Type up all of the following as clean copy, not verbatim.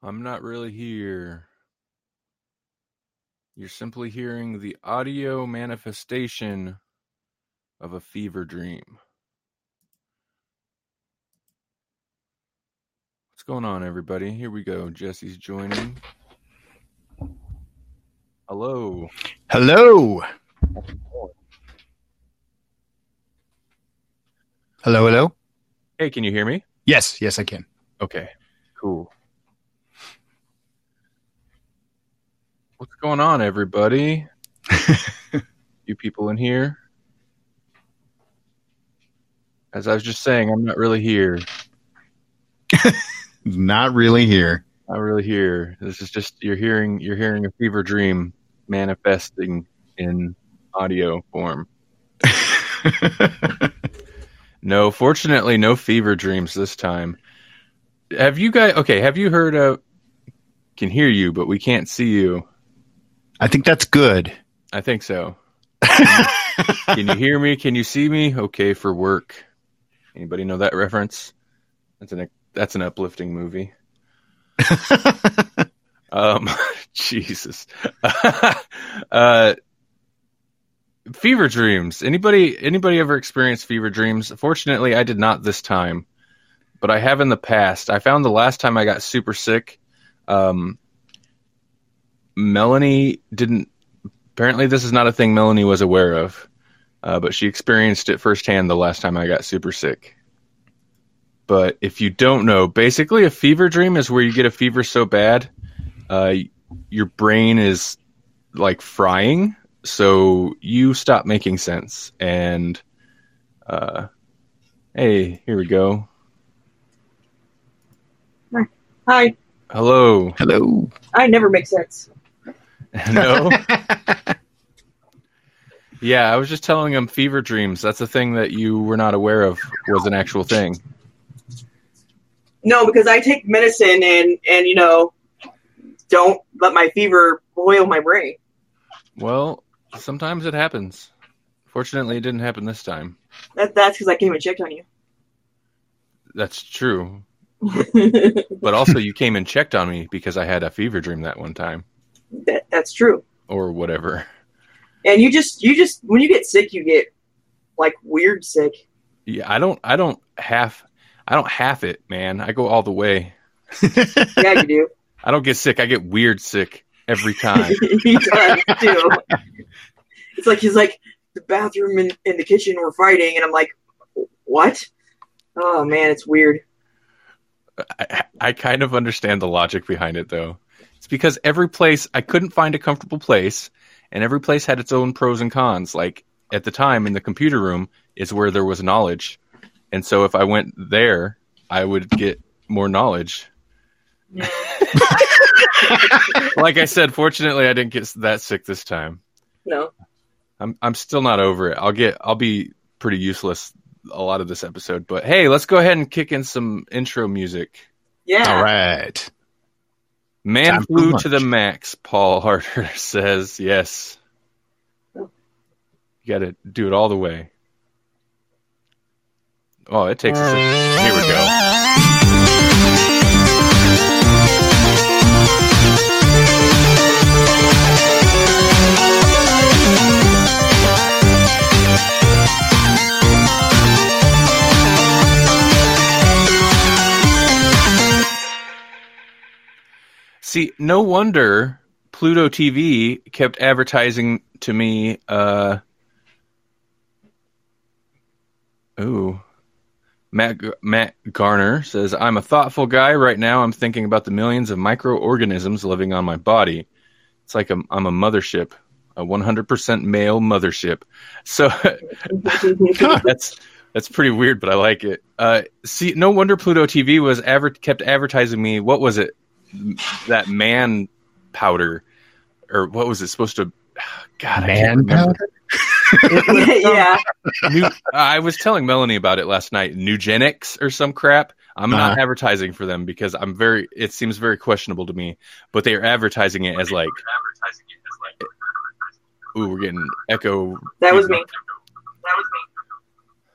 I'm not really here. You're simply hearing the audio manifestation of a fever dream. What's going on, everybody? Here we go. Jesse's joining. Hello. Hello. Hello, hello. Hey, can you hear me? Yes, I can. Okay, cool. What's going on, everybody? You people in here? As I was just saying, I'm not really here. Not really here. Not really here. This is just you're hearing a fever dream manifesting in audio form. No, fortunately, no fever dreams this time. Have you heard of... Can hear you, but we can't see you. I think that's good. I think so. Can you hear me? Can you see me? Okay for work. Anybody know that reference? That's an uplifting movie. Jesus. Fever dreams. Anybody ever experienced fever dreams? Fortunately, I did not this time, but I have in the past. I found the last time I got super sick, Melanie didn't. Apparently, this is not a thing Melanie was aware of, but she experienced it firsthand the last time I got super sick. But if you don't know, basically a fever dream is where you get a fever so bad, your brain is like frying. So you stop making sense, and hey, here we go. Hi. Hello. Hello. I never make sense. No? Yeah, I was just telling him fever dreams. That's a thing that you were not aware of was an actual thing. No, because I take medicine and don't let my fever boil my brain. Well, sometimes it happens. Fortunately, it didn't happen this time. That's because I came and checked on you. That's true. But also, you came and checked on me because I had a fever dream that one time. That's true. Or whatever. And you just when you get sick, you get like weird sick. Yeah, I don't half it, man. I go all the way. Yeah, you do. I don't get sick. I get weird sick every time. He does too. It's like he's like, the bathroom and the kitchen were fighting, and I'm like, what? Oh man, it's weird. I kind of understand the logic behind it, though. It's because every place, I couldn't find a comfortable place, and every place had its own pros and cons. Like, at the time, in the computer room is where there was knowledge. And so if I went there, I would get more knowledge. Like I said, fortunately, I didn't get that sick this time. No. I'm still not over it. I'll be pretty useless a lot of this episode. But hey, let's go ahead and kick in some intro music. Yeah. All right. Man Time flew to the max, Paul Harder says. Yes. You got to do it all the way. Oh, it takes us. Here we go. See, no wonder Pluto TV kept advertising to me. Matt Garner says, I'm a thoughtful guy. Right now I'm thinking about the millions of microorganisms living on my body. It's like I'm a mothership, a 100% male mothership. So that's pretty weird, but I like it. See, no wonder Pluto TV was kept advertising me. What was it? That man powder, or what was it supposed to? God, man powder. Yeah. I was telling Melanie about it last night. Nugenics or some crap. I'm not advertising for them because it seems very questionable to me. But they are advertising it as like. Ooh, we're getting echo. That was me.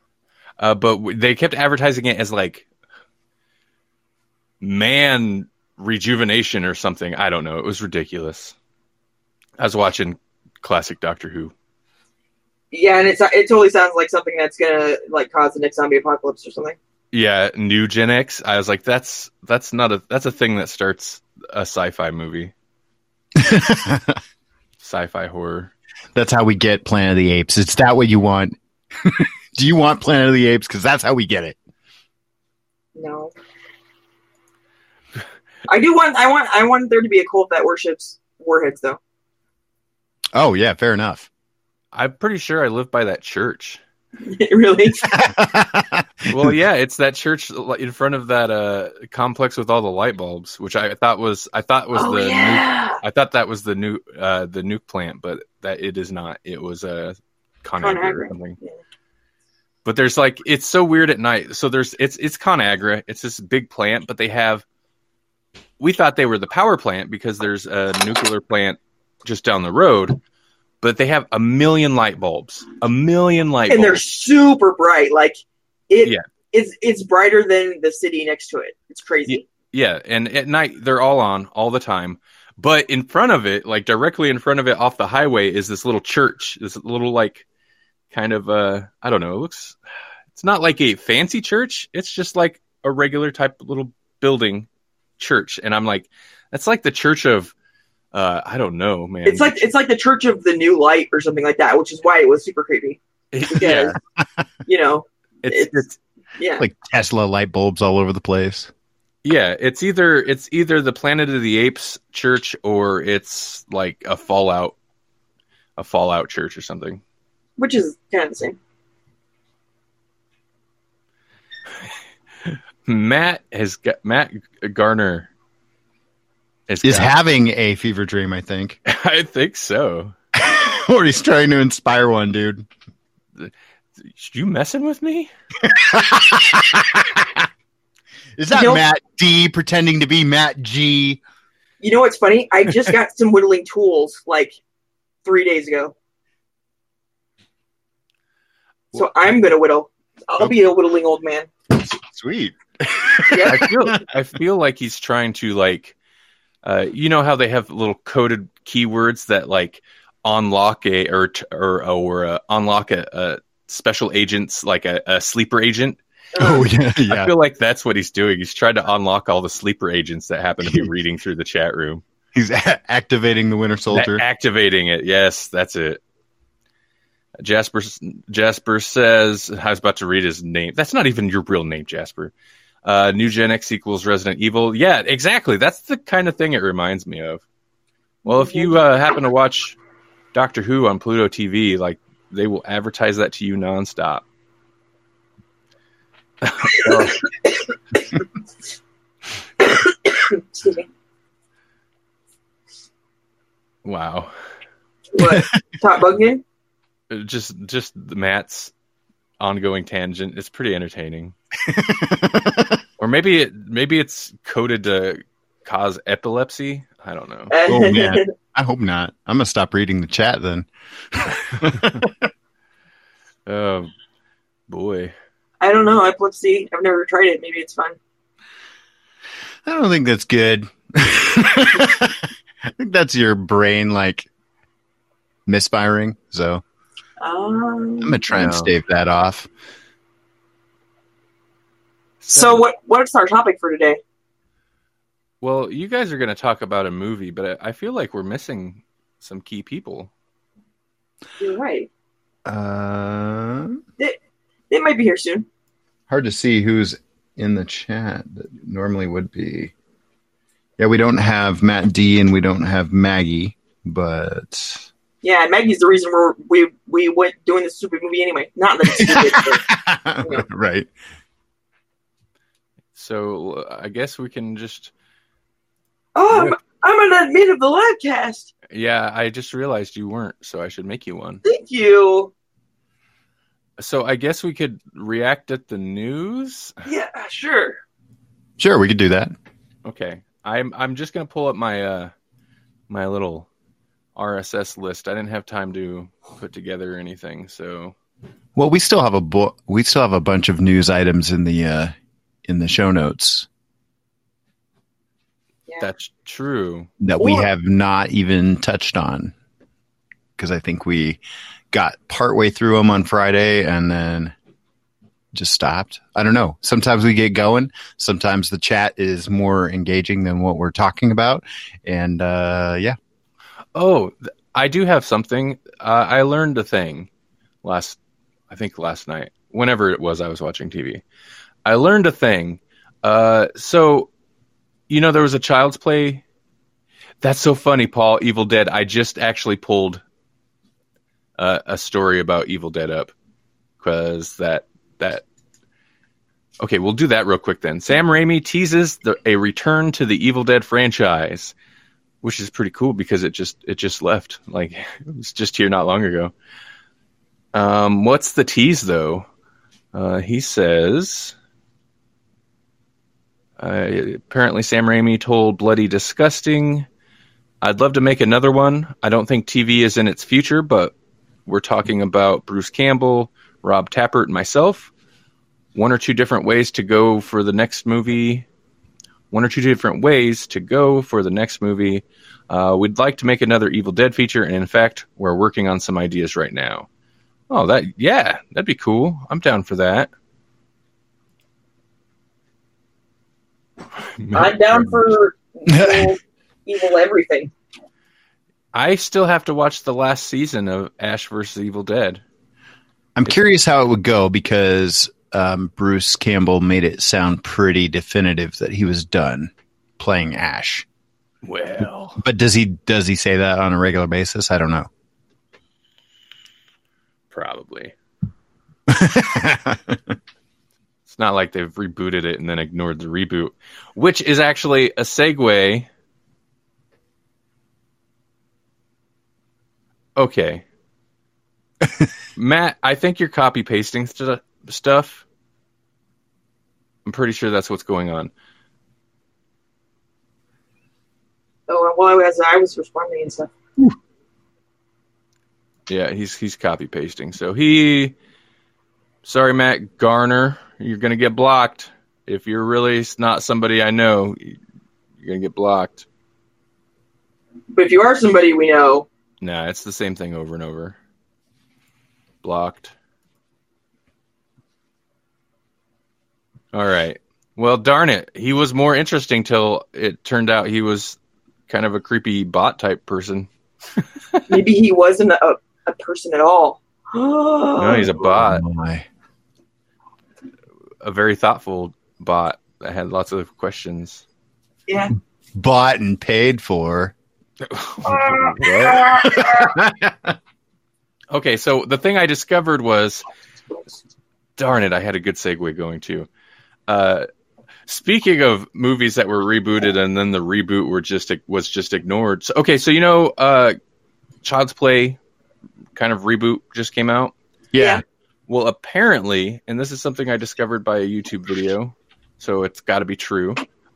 But they kept advertising it as like man rejuvenation or something. I don't know. It was ridiculous. I was watching classic Doctor Who. Yeah, and it totally sounds like something that's gonna like cause the next zombie apocalypse or something. Yeah, new Gen X. I was like, that's a thing that starts a sci-fi movie. Sci-fi horror. That's how we get Planet of the Apes. Is that what you want? Do you want Planet of the Apes? Because that's how we get it. No. I want there to be a cult that worships warheads, though. Oh, yeah, fair enough. I'm pretty sure I live by that church. Really? Well, yeah, it's that church in front of that complex with all the light bulbs, which I thought was nuke, I thought that was the nuke plant, but that it is not. It was a ConAgra or something. Yeah. But there's like, it's so weird at night. So it's ConAgra. It's this big plant, but we thought they were the power plant because there's a nuclear plant just down the road. But they have 1 million light bulbs. 1 million light bulbs. And they're super bright. Like, it's brighter than the city next to it. It's crazy. Yeah, and at night, they're all on all the time. But in front of it, like directly in front of it off the highway, is this little church. This little, like, kind of, I don't know, it's not like a fancy church. It's just like a regular type of little building church. And I'm like, that's like the church of, I don't know, man. It's like the Church of the New Light or something like that, which is why it was super creepy. Because, it's like Tesla light bulbs all over the place. Yeah, it's either the Planet of the Apes church or it's like a Fallout church or something. Which is kind of the same. Matt Garner is having a fever dream, I think. I think so. Or he's trying to inspire one, dude. You messing with me? Is that Matt D pretending to be Matt G? You know what's funny? I just got some whittling tools like 3 days ago. So I'm going to whittle. I'll be a whittling old man. Sweet. Yeah. I feel like he's trying to like, you know how they have little coded keywords that like unlock unlock a special agent's like a sleeper agent. Oh yeah. I feel like that's what he's doing. He's trying to unlock all the sleeper agents that happen to be reading through the chat room. He's activating the Winter Soldier. Activating it. Yes, that's it. Jasper says, I was about to read his name. That's not even your real name, Jasper. New Gen X equals Resident Evil. Yeah, exactly. That's the kind of thing it reminds me of. Well, if you happen to watch Doctor Who on Pluto TV, like they will advertise that to you nonstop. Excuse me. Wow. What? Top bug game? Just Matt's ongoing tangent. It's pretty entertaining. Or maybe it's coded to cause epilepsy. I don't know. Oh man, I hope not. I'm gonna stop reading the chat then. Oh boy. I don't know. Epilepsy. I've never tried it. Maybe it's fun. I don't think that's good. I think that's your brain like misfiring. So I'm gonna try and stave that off. So what's our topic for today? Well, you guys are going to talk about a movie, but I feel like we're missing some key people. You're right. They might be here soon. Hard to see who's in the chat that normally would be. Yeah, we don't have Matt D and we don't have Maggie, but yeah, Maggie's the reason we went doing this stupid movie anyway. Not that it's stupid, but, right. So I guess we can just. Oh, I'm an admin of the livecast. Yeah, I just realized you weren't, so I should make you one. Thank you. So I guess we could react at the news. Yeah, sure. Sure, we could do that. Okay, I'm just gonna pull up my my little RSS list. I didn't have time to put together anything, so. Well, we still have we still have a bunch of news items in the show notes. Yeah, That's true. That we have not even touched on. Because I think we got partway through them on Friday and then just stopped. I don't know. Sometimes we get going. Sometimes the chat is more engaging than what we're talking about. And yeah. Oh, I do have something. I learned a thing last night. Whenever it was I was watching TV. I learned a thing. So, there was a Child's Play. That's so funny, Paul. Evil Dead. I just actually pulled a story about Evil Dead up. Because that. Okay, we'll do that real quick then. Sam Raimi teases a return to the Evil Dead franchise, which is pretty cool because it just left. Like, it was just here not long ago. What's the tease though? He says apparently Sam Raimi told Bloody Disgusting, "I'd love to make another one. I don't think TV is in its future, but we're talking about Bruce Campbell, Rob Tappert, and myself. One or two different ways to go for the next movie. We'd like to make another Evil Dead feature, and in fact, we're working on some ideas right now." Oh, that'd be cool. I'm down for that. I'm down for evil everything. I still have to watch the last season of Ash vs. Evil Dead. I'm curious how it would go because Bruce Campbell made it sound pretty definitive that he was done playing Ash. Well, but does he say that on a regular basis? I don't know. Probably. It's not like they've rebooted it and then ignored the reboot, which is actually a segue. Okay. Matt, I think you're copy pasting stuff. I'm pretty sure that's what's going on. Oh, well, as I was responding and stuff. Whew. Yeah, he's copy pasting. So sorry, Matt Garner, you're gonna get blocked. If you're really not somebody I know, you're gonna get blocked. But if you are somebody we know, nah, it's the same thing over and over. Blocked. All right. Well, darn it. He was more interesting till it turned out he was kind of a creepy bot type person. Maybe he wasn't a person at all. No, he's a bot. Oh my. A very thoughtful bot that had lots of questions. Yeah. Bought and paid for. Okay, so the thing I discovered was, darn it, I had a good segue going too. Speaking of movies that were rebooted and then the reboot was just ignored. So, okay, so Child's Play kind of reboot just came out. Yeah. Well, apparently, and this is something I discovered by a YouTube video, so it's got to be true.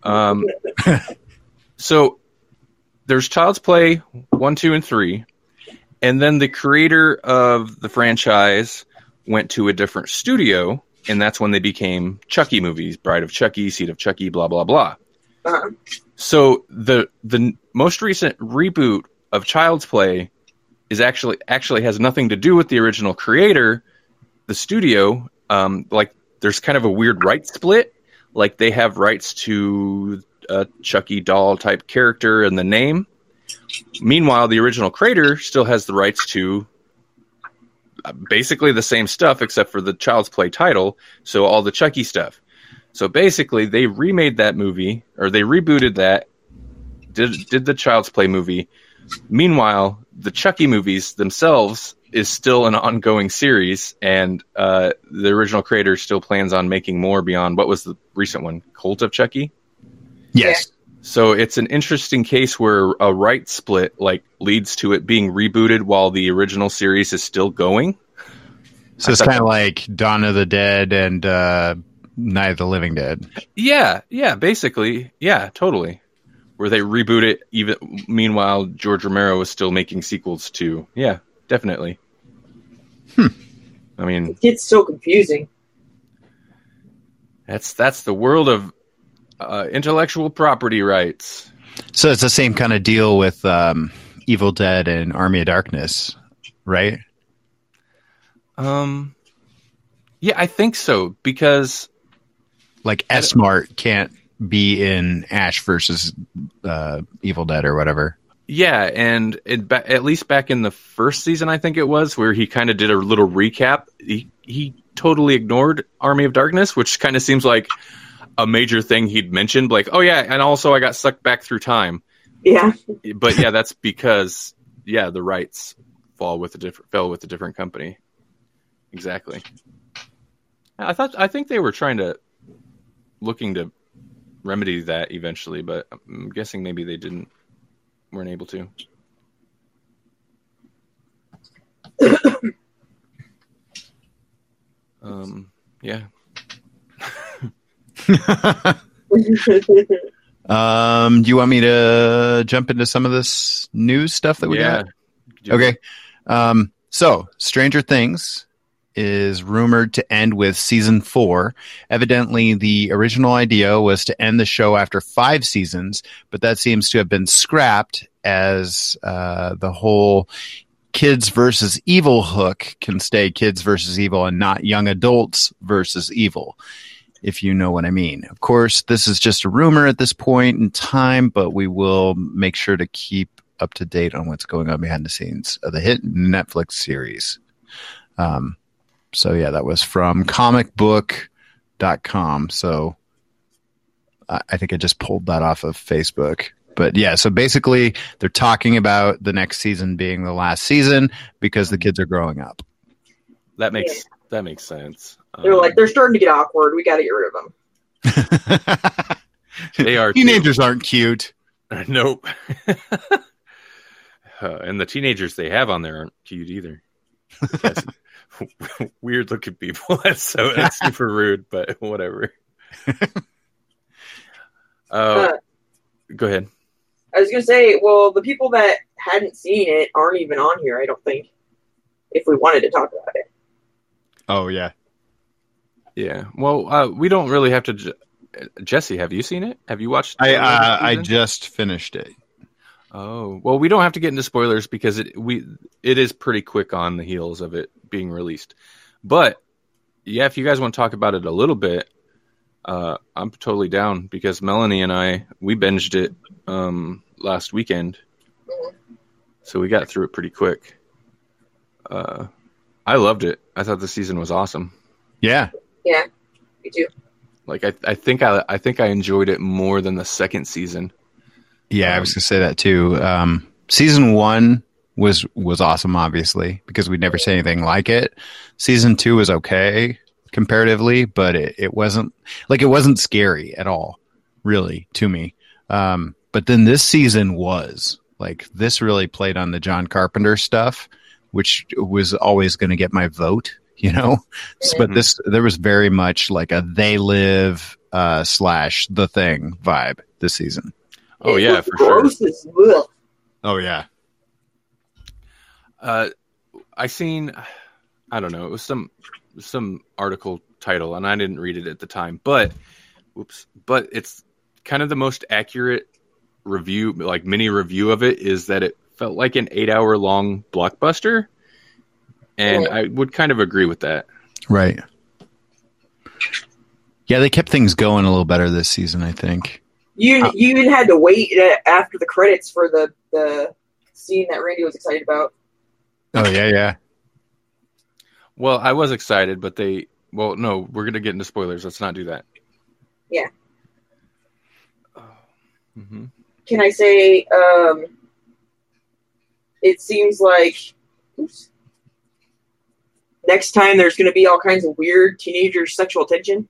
So there's Child's Play 1, 2, and 3, and then the creator of the franchise went to a different studio, and that's when they became Chucky movies, Bride of Chucky, Seed of Chucky, blah, blah, blah. Uh-huh. So the most recent reboot of Child's Play is actually has nothing to do with the original creator, the studio. Like there's kind of a weird rights split. Like they have rights to a Chucky doll type character and the name. Meanwhile, the original creator still has the rights to basically the same stuff except for the Child's Play title. So all the Chucky stuff. So basically they remade that movie, or they rebooted that, did the Child's Play movie. Meanwhile, the Chucky movies themselves is still an ongoing series, and the original creator still plans on making more beyond, what was the recent one, Cult of Chucky? Yes. So it's an interesting case where a right split leads to it being rebooted while the original series is still going. So it's kind of like Dawn of the Dead and Night of the Living Dead. Yeah, basically. Yeah, totally. Where they reboot it, even meanwhile George Romero was still making sequels too. Yeah, definitely. I mean, it's so confusing. That's the world of intellectual property rights. So it's the same kind of deal with Evil Dead and Army of Darkness, right? Yeah, I think so, because like S-Mart can't be in Ash versus Evil Dead or whatever. Yeah, and at least back in the first season, I think it was, where he kind of did a little recap, he totally ignored Army of Darkness, which kind of seems like a major thing he'd mentioned, like, oh yeah, and also I got sucked back through time. Yeah. But yeah, that's because, yeah, the rights fell with a different company. Exactly. I think they were looking to remedy that eventually, but I'm guessing maybe they weren't able to. Yeah. Do you want me to jump into some of this news stuff that we got? Okay. So Stranger Things is rumored to end with season 4. Evidently, the original idea was to end the show after 5 seasons, but that seems to have been scrapped as the whole kids versus evil hook can stay kids versus evil and not young adults versus evil, if you know what I mean. Of course, this is just a rumor at this point in time, but we will make sure to keep up to date on what's going on behind the scenes of the hit Netflix series. So yeah, that was from comicbook.com. So I think I just pulled that off of Facebook. But yeah, so basically they're talking about the next season being the last season because the kids are growing up. That makes sense. They're starting to get awkward. We got to get rid of them. They are. Teenagers aren't cute. Nope. And the teenagers they have on there aren't cute either. Weird looking people. That's super rude, but whatever. Go ahead. I was going to say, well, the people that hadn't seen it aren't even on here, I don't think, if we wanted to talk about it. Oh, yeah. Yeah. Well, we don't really have to... Jesse, have you seen it? Have you watched it? I just finished it. Oh. Well, we don't have to get into spoilers because it is pretty quick on the heels of it being released. But, yeah, if you guys want to talk about it a little bit, I'm totally down because Melanie and we binged it last weekend. So we got through it pretty quick. I loved it. I thought the season was awesome. Yeah. Yeah, me too. Like I think I enjoyed it more than the second season. Yeah, I was gonna say that too. Season 1 was awesome, obviously, because we'd never seen anything like it. Season 2 was okay comparatively, but it wasn't scary at all, really, to me. But then this season was like, this really played on the John Carpenter stuff, which was always going to get my vote, you know. Mm-hmm. But there was very much like a They Live / The Thing vibe this season. Oh yeah, for sure. Oh yeah. I don't know, it was some article title, and I didn't read it at the time, but it's kind of the most accurate review, like mini review of it, is that it felt like an 8-hour long blockbuster, and I would kind of agree with that. Right. Yeah, they kept things going a little better this season, I think. You even had to wait after the credits for the scene that Randy was excited about. Oh yeah. Well, I was excited, but no, we're going to get into spoilers. Let's not do that. Yeah. Mm-hmm. Can I say, it seems like next time there's going to be all kinds of weird teenager sexual tension?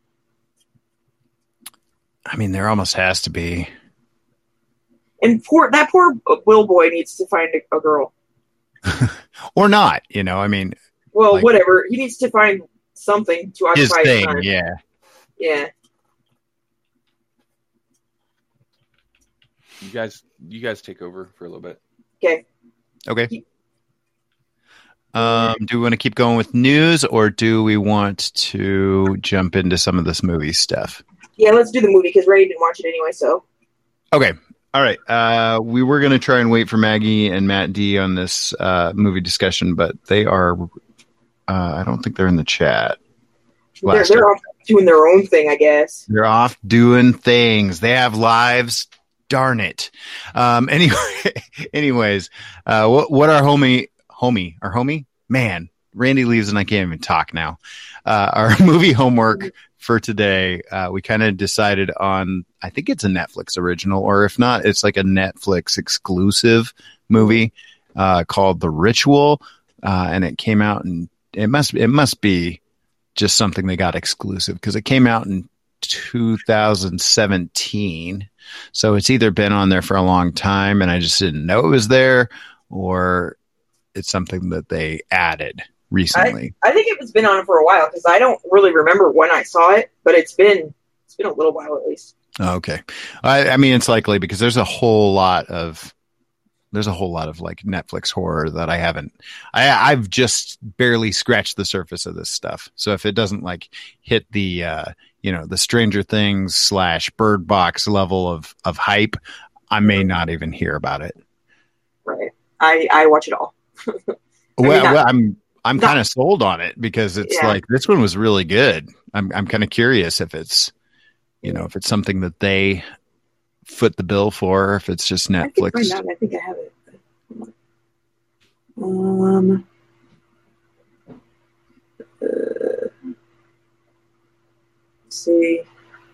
I mean, there almost has to be. And that poor Will boy needs to find a girl. Or not, you know, I mean. Well, like, whatever. He needs to find something to occupy his time. Yeah. Yeah. You guys take over for a little bit. Okay. Do we want to keep going with news, or do we want to jump into some of this movie stuff? Yeah, let's do the movie because Ray didn't watch it anyway, so. Okay. All right. We were going to try and wait for Maggie and Matt D on this movie discussion, but they are. I don't think they're in the chat. They're off doing their own thing, I guess. They're off doing things. They have lives. Darn it. Anyways, what our homie, man, Randy leaves and I can't even talk now. Our movie homework for today, we kind of decided on, I think it's a Netflix original, or if not, it's like a Netflix exclusive movie called The Ritual, and it came out, and it must be just something they got exclusive because it came out in 2017. So it's either been on there for a long time and I just didn't know it was there, or it's something that they added recently. I think it's been on for a while because I don't really remember when I saw it, but it's been a little while at least. Okay. I mean, it's likely because there's a whole lot of like Netflix horror that I've just barely scratched the surface of this stuff. So if it doesn't like hit the, the Stranger Things / Bird Box level of hype, I may not even hear about it. Right. I watch it all. I'm kind of sold on it because it's like, this one was really good. I'm kind of curious if it's, if it's something that they foot the bill for, or if it's just Netflix. I think I have it. Let's see.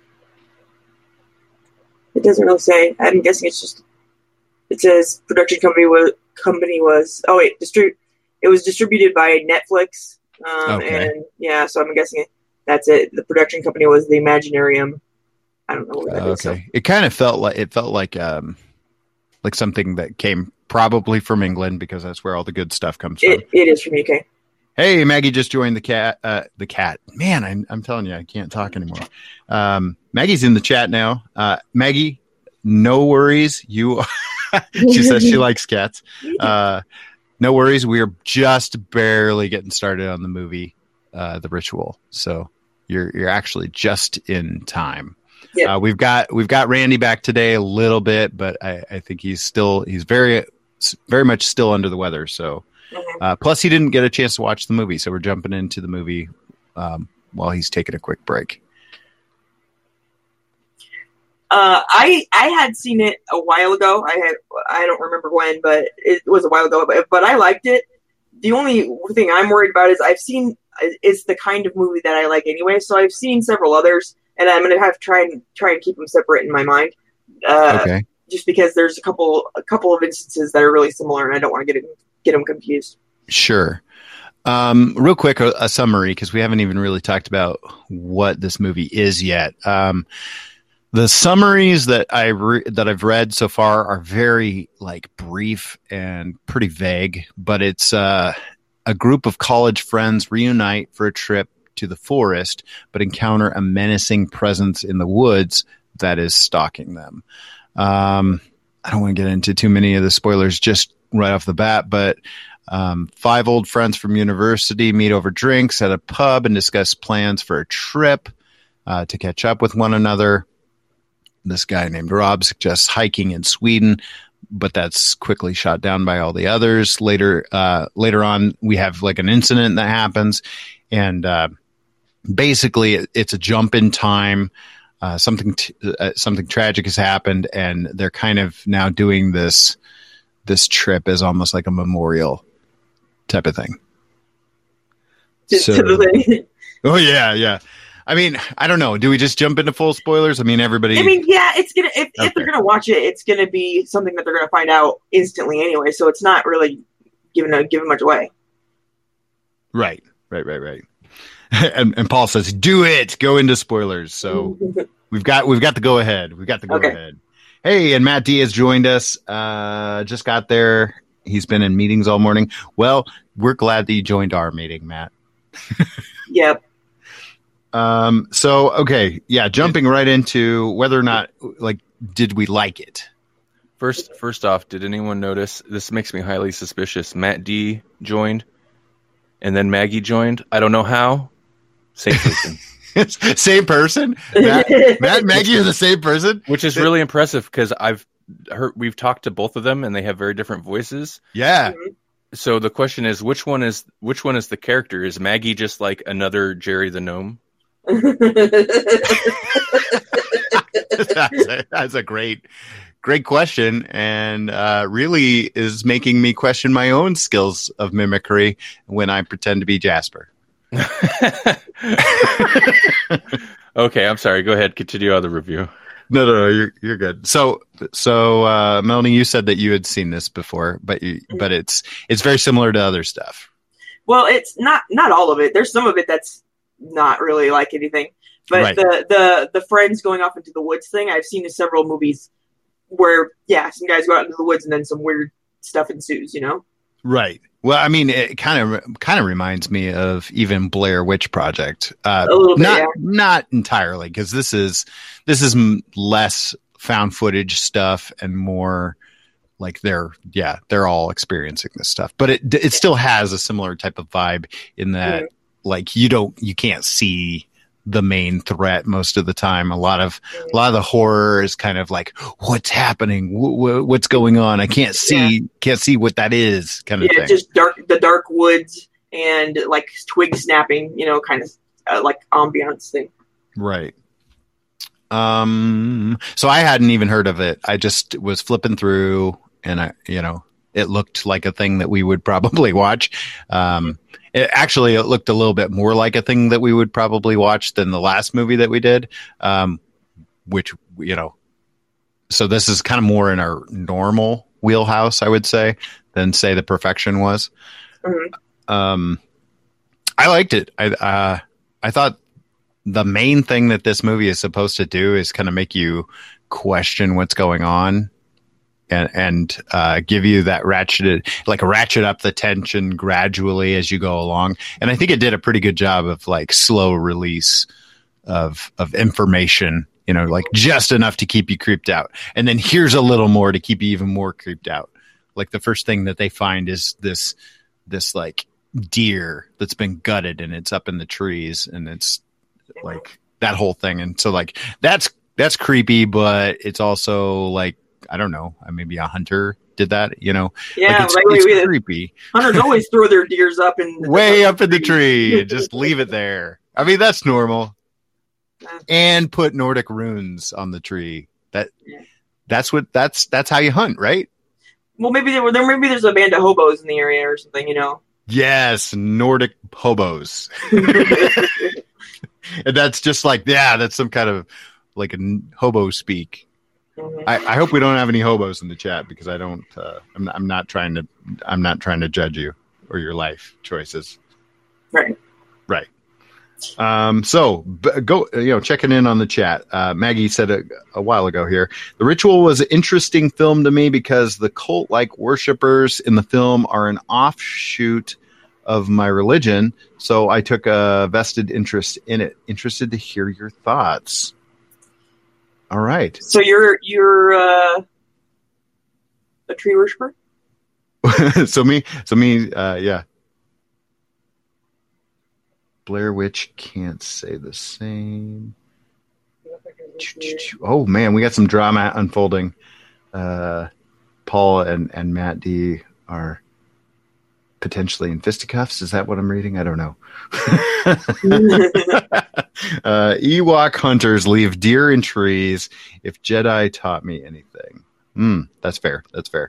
It doesn't really say. I'm guessing it says production company was it was distributed by Netflix. Okay. And so I'm guessing that's it. The production company was the Imaginarium. I don't know what that is. Okay. It kind of felt like something that came probably from England because that's where all the good stuff comes from. It is from UK. Hey, Maggie just joined the cat. Man, I'm telling you, I can't talk anymore. Maggie's in the chat now. Maggie, no worries. She says she likes cats. No worries. We're just barely getting started on the movie, The Ritual. So you're actually just in time. Yeah. We've got Randy back today a little bit, but I think he's very, very much still under the weather. So, plus he didn't get a chance to watch the movie. So we're jumping into the movie, while he's taking a quick break. I had seen it a while ago. I don't remember when, but it was a while ago, but I liked it. The only thing I'm worried about is the kind of movie that I like anyway. So I've seen several others, and I'm going to have to try and keep them separate in my mind. Okay. Just because there's a couple of instances that are really similar, and I don't want to get them confused. Sure. Real quick, a summary, because we haven't even really talked about what this movie is yet. The summaries that I've read so far are very brief and pretty vague, but it's a group of college friends reunite for a trip to the forest, but encounter a menacing presence in the woods that is stalking them. I don't want to get into too many of the spoilers just right off the bat, but 5 old friends from university meet over drinks at a pub and discuss plans for a trip to catch up with one another. This guy named Rob suggests hiking in Sweden, but that's quickly shot down by all the others. Later on, we have an incident that happens, and basically it's a jump in time. Something tragic has happened, and they're kind of now doing this trip as almost like a memorial type of thing. Oh yeah. I mean, I don't know. Do we just jump into full spoilers? I mean, everybody. Yeah. It's gonna if they're gonna watch it, it's gonna be something that they're gonna find out instantly anyway. So it's not really giving much away. Right. And Paul says, "Do it. Go into spoilers." So we've got the go ahead. Ahead. Hey, and Matt D has joined us. Just got there. He's been in meetings all morning. Well, we're glad that you joined our meeting, Matt. Yep. So, okay. Yeah. Jumping right into whether or not, did we like it? First off, did anyone notice, this makes me highly suspicious, Matt D joined and then Maggie joined. I don't know how. Same person. Same person? Matt and Maggie are the same person? Which is really impressive because I've we've talked to both of them, and they have very different voices. Yeah. So the question is, which one is the character? Is Maggie just like another Jerry the Gnome? That's a great question, and really is making me question my own skills of mimicry when I pretend to be Jasper. Okay, I'm sorry. Go ahead. Continue on the review. No, you're good. So, Melanie, you said that you had seen this before, but it's very similar to other stuff. Well, it's not all of it. There's some of it that's not really like anything. But right. the friends going off into the woods thing, I've seen in several movies where, some guys go out into the woods and then some weird stuff ensues, Right. Well, I mean, it kind of reminds me of even Blair Witch Project. A little bit, not entirely, because this is less found footage stuff and more like they're all experiencing this stuff. But it still has a similar type of vibe in that like you can't see the main threat most of the time. A lot of the horror is kind of like, what's happening? What's going on? I can't see what that is, kind of thing. Just the dark woods and like twig snapping, kind of like ambiance thing. Right. So I hadn't even heard of it. I just was flipping through and it looked like a thing that we would probably watch. It looked a little bit more like a thing that we would probably watch than the last movie that we did, which, so this is kind of more in our normal wheelhouse, I would say, than say The Perfection was. Mm-hmm. I liked it. I thought the main thing that this movie is supposed to do is kind of make you question what's going on. And give you that ratchet up the tension gradually as you go along. And I think it did a pretty good job of like slow release of information, like just enough to keep you creeped out. And then here's a little more to keep you even more creeped out. Like the first thing that they find is this like deer that's been gutted and it's up in the trees and it's like that whole thing. And so like that's creepy, but it's also like, I don't know. Maybe a hunter did that, Yeah, like it's creepy. Hunters always throw their deers up in way up in the tree and just leave it there. I mean, that's normal. And put Nordic runes on the tree. That's how you hunt, right? Well, maybe maybe there's a band of hobos in the area or something, Yes, Nordic hobos. And that's just like, that's some kind of like a hobo speak. I hope we don't have any hobos in the chat because I don't. I'm not trying to judge you or your life choices. Right. So go. Checking in on the chat. Maggie said a while ago here. The Ritual was an interesting film to me because the cult-like worshippers in the film are an offshoot of my religion, so I took a vested interest in it. Interested to hear your thoughts. All right. So you're a tree worshiper? So me, yeah. Blair Witch can't say the same. Oh man, we got some drama unfolding. Paul and Matt D are potentially in fisticuffs. Is that what I'm reading? I don't know. Ewok hunters leave deer in trees. If Jedi taught me anything. That's fair.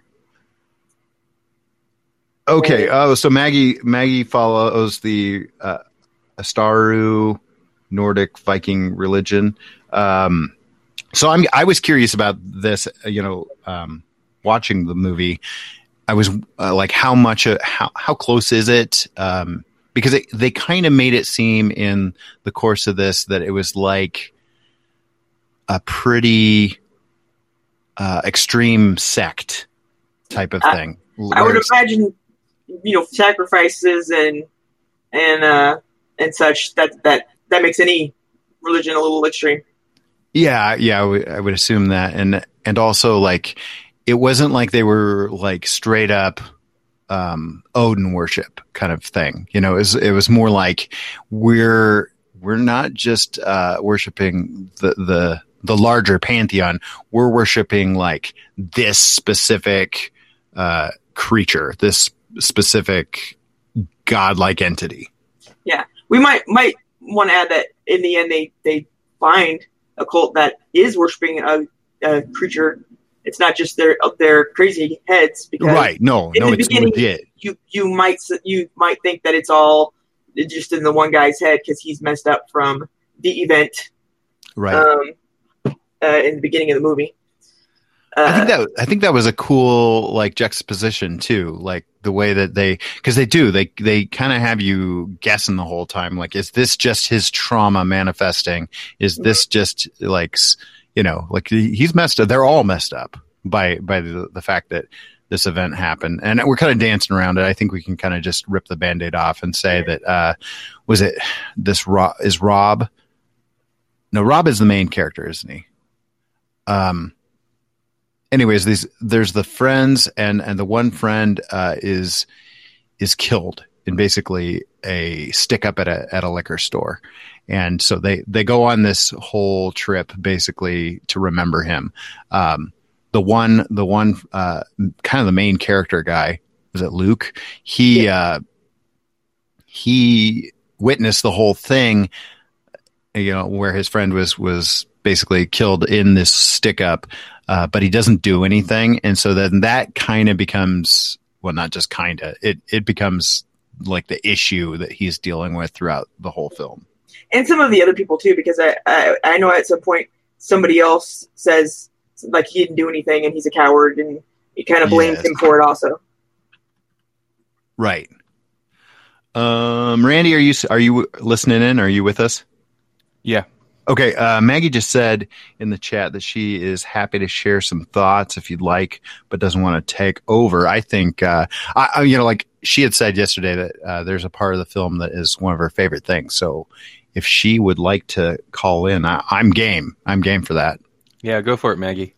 Okay. So Maggie follows the Astaru Nordic Viking religion. So I was curious about this, watching the movie. I was like, how close is it? Because they kind of made it seem in the course of this that it was like a pretty extreme sect type of thing. I would imagine, sacrifices and such that makes any religion a little extreme. Yeah, I would assume that, and also like it wasn't like they were like straight up Odin worship kind of thing. It was more like we're not just worshiping the the larger pantheon. We're worshiping like this specific creature, this specific godlike entity. Yeah, we might want to add that in the end they find a cult that is worshiping a creature. It's not just their crazy heads. Because right? No, it's legit. You might think that it's all just in the one guy's head because he's messed up from the event, right? In the beginning of the movie. I think that was a cool like juxtaposition too, like the way that they kind of have you guessing the whole time, like, is this just his trauma manifesting? Is this just like, like he's messed up? They're all messed up by the fact that this event happened, and we're kind of dancing around it. I think we can kind of just rip the Band-Aid off and say that was it this is Rob? No, Rob is the main character, isn't he? Anyways, there's the friends, and the one friend is killed in basically a stick up at a liquor store, and so they go on this whole trip basically to remember him. The one kind of the main character guy, was it Luke? He witnessed the whole thing, where his friend was basically killed in this stick up. But he doesn't do anything. And so then that kind of becomes, well, not just kind of, it becomes like the issue that he's dealing with throughout the whole film. And some of the other people too, because I know at some point somebody else says like he didn't do anything and he's a coward, and he kind of blames him for it also. Right. Randy, are you listening in? Are you with us? Yeah. Okay, Maggie just said in the chat that she is happy to share some thoughts if you'd like, but doesn't want to take over. I think, like she had said yesterday that there's a part of the film that is one of her favorite things. So if she would like to call in, I'm game. I'm game for that. Yeah, go for it, Maggie.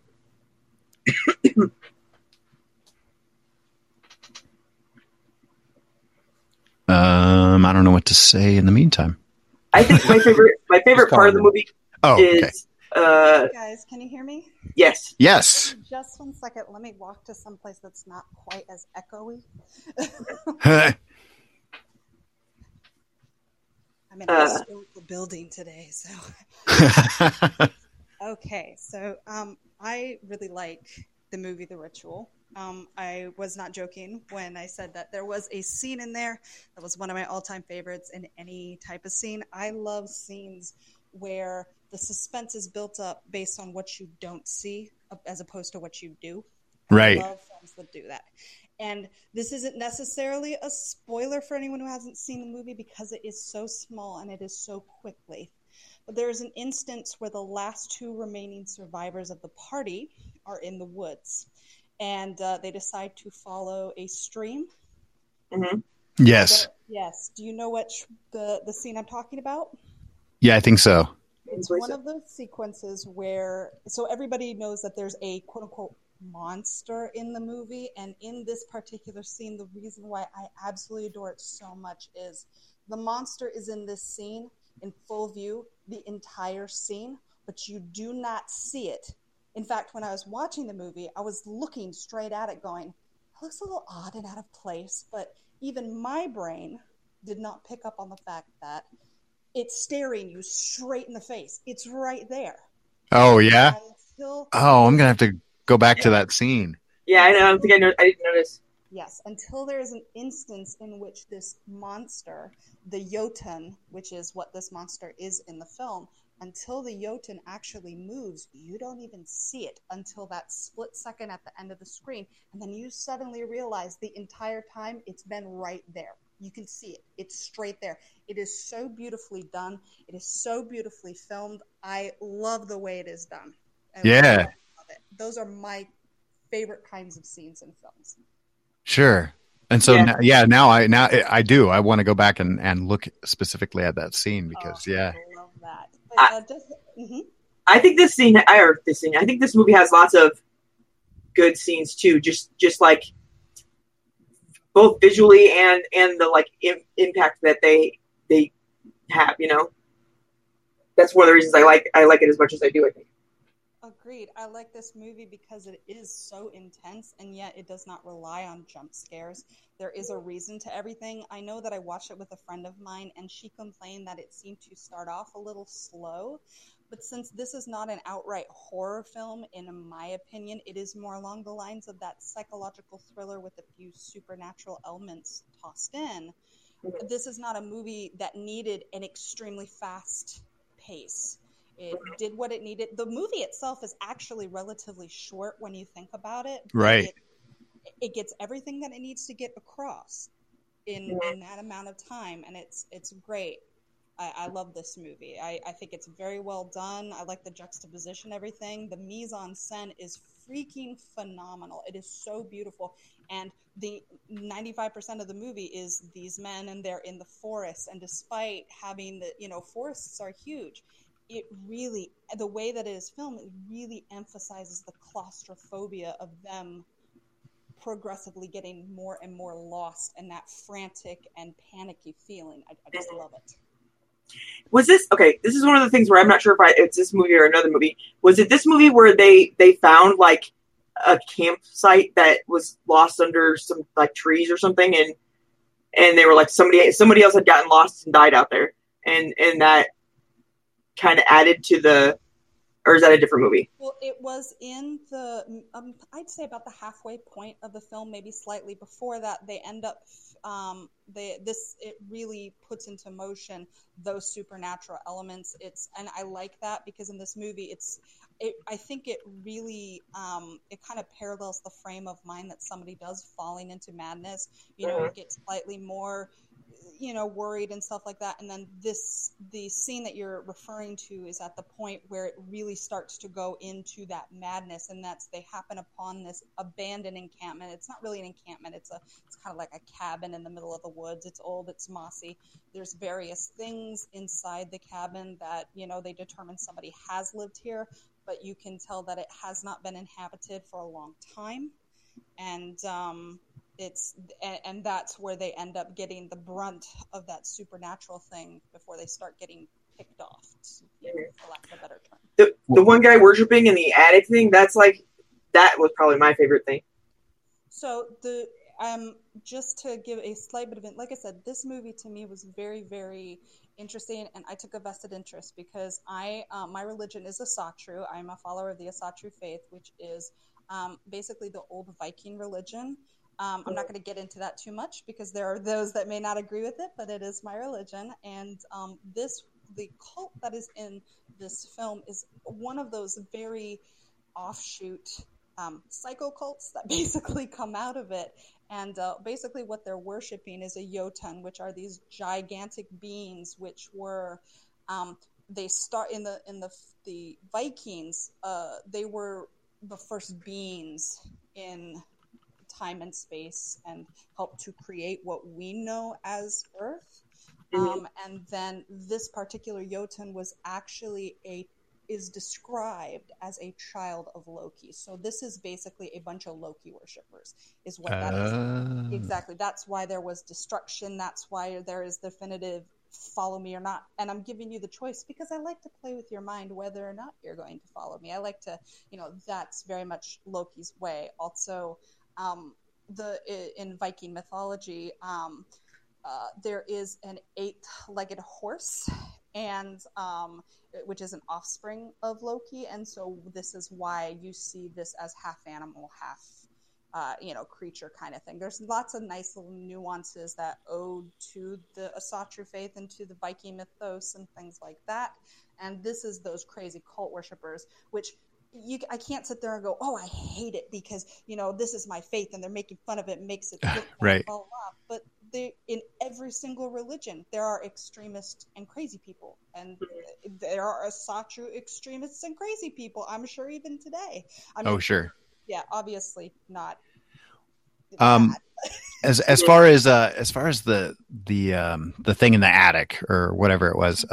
I don't know what to say in the meantime. I think my favorite part of the movie is. Hey guys, can you hear me? Yes. Yes. Just 1 second. Let me walk to someplace that's not quite as echoey. I'm in a historical building today, so. Okay, so I really like the movie The Ritual. I was not joking when I said that there was a scene in there that was one of my all-time favorites in any type of scene. I love scenes where the suspense is built up based on what you don't see as opposed to what you do. Right. I love films that do that. And this isn't necessarily a spoiler for anyone who hasn't seen the movie because it is so small and it is so quickly. But there is an instance where the last two remaining survivors of the party are in the woods. And they decide to follow a stream. Mm-hmm. Yes. Yes. Do you know what the scene I'm talking about? Yeah, I think so. It's one of those sequences where, so everybody knows that there's a quote-unquote monster in the movie. And in this particular scene, the reason why I absolutely adore it so much is the monster is in this scene in full view, the entire scene, but you do not see it. In fact, when I was watching the movie, I was looking straight at it going, it looks a little odd and out of place, but even my brain did not pick up on the fact that it's staring you straight in the face. It's right there. Oh, yeah? I'm going to have to go back to that scene. Yeah, I know. I don't think I didn't notice. Yes, until there is an instance in which this monster, the Jotun, which is what this monster is in the film, until the Jotun actually moves, you don't even see it until that split second at the end of the screen. And then you suddenly realize the entire time it's been right there. You can see it. It's straight there. It is so beautifully done. It is so beautifully filmed. I love the way it is done. I love it. Those are my favorite kinds of scenes in films. Sure. And so, now I do. I want to go back and look specifically at that scene because, I love that. I think this movie has lots of good scenes too. Just like both visually and the like impact that they have. That's one of the reasons I like it as much as I do. I think. Agreed. I like this movie because it is so intense, and yet it does not rely on jump scares. There is a reason to everything. I know that I watched it with a friend of mine, and she complained that it seemed to start off a little slow. But since this is not an outright horror film, in my opinion, it is more along the lines of that psychological thriller with a few supernatural elements tossed in. This is not a movie that needed an extremely fast pace. It did what it needed. The movie itself is actually relatively short when you think about it. Right. It gets everything that it needs to get across in that amount of time, and it's great. I love this movie. I think it's very well done. I like the juxtaposition, everything. The mise en scène is freaking phenomenal. It is so beautiful. And the 95% of the movie is these men, and they're in the forest. And despite having forests are huge, it really, the way that it is filmed, it really emphasizes the claustrophobia of them progressively getting more and more lost, and that frantic and panicky feeling. I just love it. Was this okay? This is one of the things where I'm not sure if it's this movie or another movie. Was it this movie where they found like a campsite that was lost under some like trees or something, and they were like somebody else had gotten lost and died out there, and that kind of added to the, or is that a different movie? Well, it was in the I'd say about the halfway point of the film, maybe slightly before that. They end up it really puts into motion those supernatural elements. And I like that because in this movie I think it really it kind of parallels the frame of mind that somebody does falling into madness. It gets slightly more worried and stuff like that. And then the scene that you're referring to is at the point where it really starts to go into that madness. And they happen upon this abandoned encampment. It's not really an encampment. It's kind of like a cabin in the middle of the woods. It's old, it's mossy. There's various things inside the cabin that, they determine somebody has lived here, but you can tell that it has not been inhabited for a long time. And, and that's where they end up getting the brunt of that supernatural thing before they start getting picked off, for lack of a better term. The one guy worshiping in the attic thing, that was probably my favorite thing. So just to give a slight bit of it, like I said, this movie to me was very, very interesting, and I took a vested interest because my religion is Asatru. I'm a follower of the Asatru faith, which is basically the old Viking religion. I'm not going to get into that too much because there are those that may not agree with it, but it is my religion. And the cult that is in this film is one of those very offshoot psycho cults that basically come out of it. And basically what they're worshiping is a Jotun, which are these gigantic beings, which were they start in the Vikings. They were the first beings in time and space and help to create what we know as Earth. And then this particular Jotun was actually is described as a child of Loki. So this is basically a bunch of Loki worshippers is what that is. Exactly. That's why there was destruction. That's why there is definitive follow me or not. And I'm giving you the choice because I like to play with your mind whether or not you're going to follow me. I like to, that's very much Loki's way. Also, in Viking mythology, there is an 8-legged horse, and which is an offspring of Loki, and so this is why you see this as half animal, half creature kind of thing. There's lots of nice little nuances that ode to the Asatru faith and to the Viking mythos and things like that. And this is those crazy cult worshippers, which I can't sit there and go, oh, I hate it because, this is my faith and they're making fun of it, makes it look right. Blah, blah, blah. But in every single religion, there are extremists and crazy people. And there are Asatru extremists and crazy people, I'm sure even today. Sure. Yeah, obviously not. As far as the thing in the attic or whatever it was,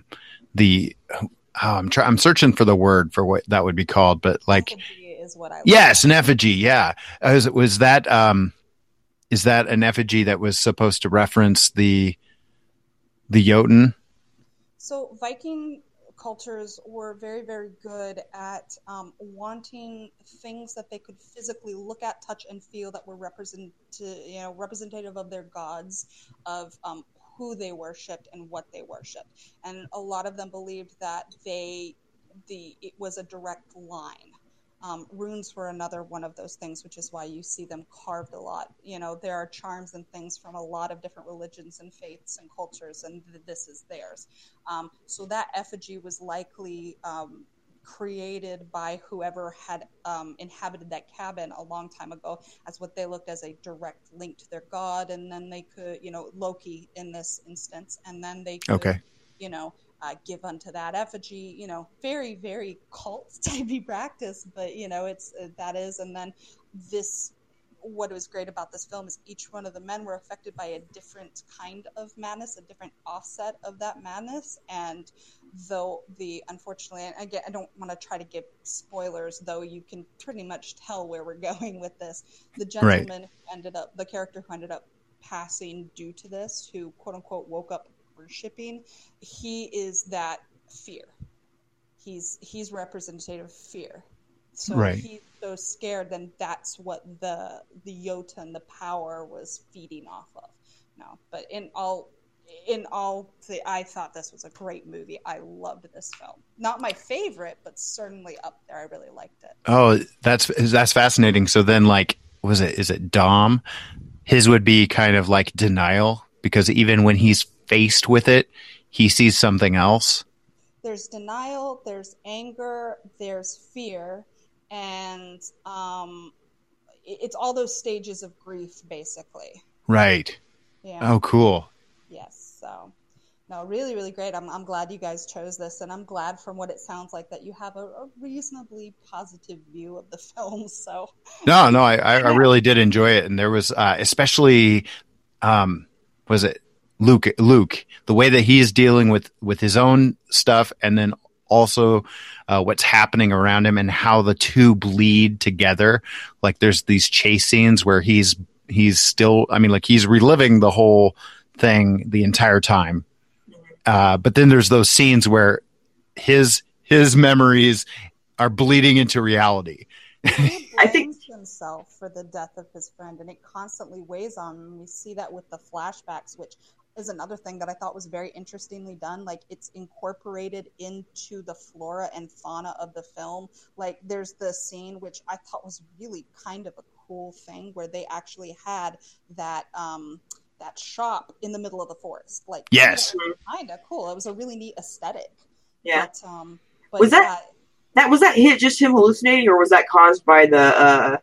I'm searching for the word for what that would be called, but like, is what I yes, an effigy. Yeah. Was that, is that an effigy that was supposed to reference the Jotun? So Viking cultures were very, very good at wanting things that they could physically look at, touch, and feel that were representative of their gods, of who they worshipped and what they worshipped. And a lot of them believed that it was a direct line. Runes were another one of those things, which is why you see them carved a lot. There are charms and things from a lot of different religions and faiths and cultures, and this is theirs. So that effigy was likely created by whoever had inhabited that cabin a long time ago as what they looked as a direct link to their god, and then they could, Loki in this instance, and then they could, give unto that effigy, very, very cult typey practice, but and then what was great about this film is each one of the men were affected by a different kind of madness, a different offset of that madness. And though unfortunately, and again, I don't want to try to give spoilers, though you can pretty much tell where we're going with this. The gentleman the character who ended up passing due to this, who quote unquote woke up worshipping, he is that fear. He's representative of fear. So he's so scared, then that's what the Jotun, the power, was feeding off of. No, but in all, I thought this was a great movie. I loved this film. Not my favorite, but certainly up there. I really liked it. Oh, that's fascinating. So then, is it Dom? His would be kind of like denial, because even when he's faced with it, he sees something else. There's denial, there's anger, there's fear, and it's all those stages of grief, basically. Right. Yeah. Oh, cool. Yes. So, no, really, really great. I'm glad you guys chose this, and I'm glad, from what it sounds like, that you have a reasonably positive view of the film. So. No, I really did enjoy it, and there was especially, was it Luke, the way that he is dealing with his own stuff, and then also what's happening around him, and how the two bleed together. Like, there's these chase scenes where he's still, he's reliving the whole thing the entire time. But then there's those scenes where his memories are bleeding into reality. I think himself for the death of his friend, and it constantly weighs on him. We see that with the flashbacks, which is another thing that I thought was very interestingly done. Like, it's incorporated into the flora and fauna of the film. Like, there's the scene, which I thought was really kind of a cool thing, where they actually had that shop in the middle of the forest. Like, yes, kind of cool. It was a really neat aesthetic. Yeah. But was that hit just him hallucinating, or was that caused by the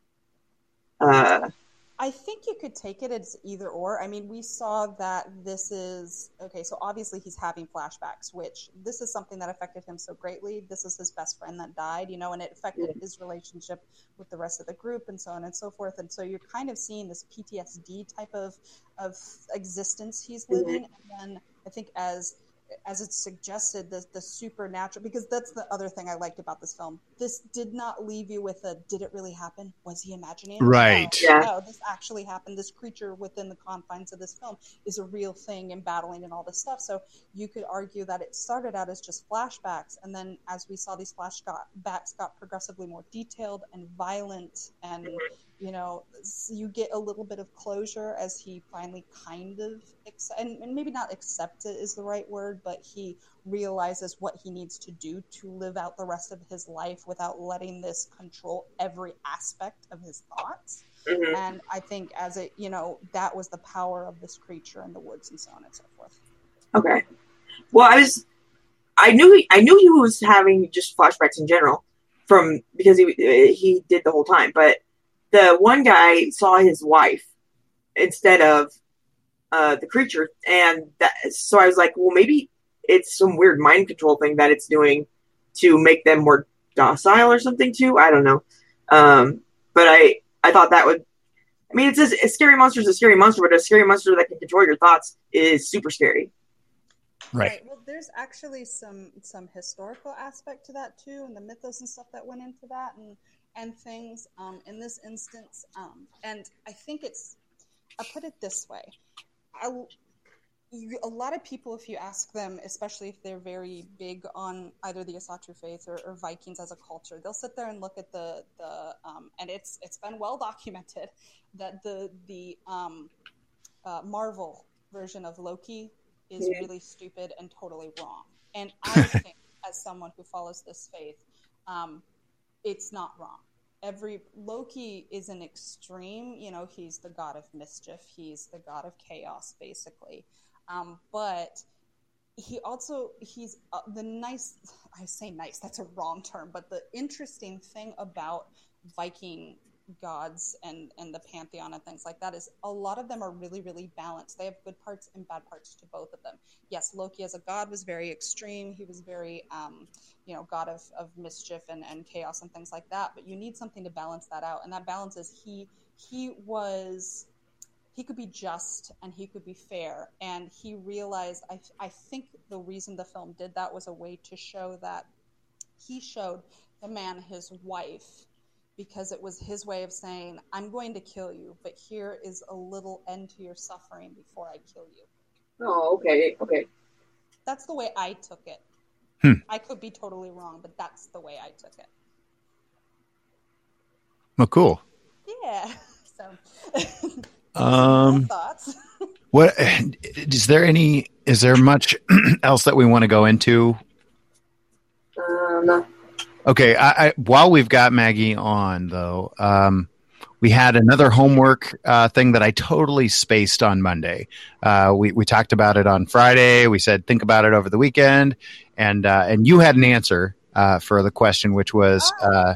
I think you could take it as either or. We saw that this is okay. So obviously he's having flashbacks, which this is something that affected him so greatly. This is his best friend that died, and it affected his relationship with the rest of the group, and so on and so forth. And so you're kind of seeing this PTSD type of existence he's living. And then I think as it's suggested, the supernatural, because that's the other thing I liked about this film. This did not leave you with did it really happen? Was he imagining? Right. No, this actually happened. This creature within the confines of this film is a real thing, and battling and all this stuff. So you could argue that it started out as just flashbacks, and then as we saw, these flashbacks got progressively more detailed and violent, and you get a little bit of closure as he finally kind of and maybe not accept it is the right word, but he realizes what he needs to do to live out the rest of his life without letting this control every aspect of his thoughts. Mm-hmm. And I think that was the power of this creature in the woods, and so on and so forth. Okay. Well, I knew he was having just flashbacks in general because he did the whole time, but the one guy saw his wife instead of the creature, and so I was like, well, maybe it's some weird mind control thing that it's doing to make them more docile or something too. I don't know. But I thought that would. It's a scary monster is a scary monster, but a scary monster that can control your thoughts is super scary. Right. Well, there's actually some historical aspect to that too, and the mythos and stuff that went into that, and things in this instance. And I think I'll put it this way. a lot of people, if you ask them, especially if they're very big on either the Asatru faith or Vikings as a culture, they'll sit there and look at the and it's been well documented that the Marvel version of Loki is really stupid and totally wrong. And I think, as someone who follows this faith, it's not wrong. Loki is an extreme, he's the god of mischief, he's the god of chaos, basically. But he's the nice, I say nice, that's a wrong term, but the interesting thing about Viking gods and the pantheon and things like that is a lot of them are really, really balanced. They have good parts and bad parts to both of them. Yes, Loki as a god was very extreme. He was very, god of mischief and chaos and things like that. But you need something to balance that out. And that balance is he could be just and he could be fair. And he realized, I think the reason the film did that was a way to show that he showed the man his wife, because it was his way of saying, I'm going to kill you, but here is a little end to your suffering before I kill you. Oh, okay. That's the way I took it. I could be totally wrong, but that's the way I took it. Well, cool. Yeah. So, thoughts. What is there much else that we want to go into? No. Okay, while we've got Maggie on, though, we had another homework thing that I totally spaced on Monday. We talked about it on Friday. We said, think about it over the weekend. And you had an answer for the question, which was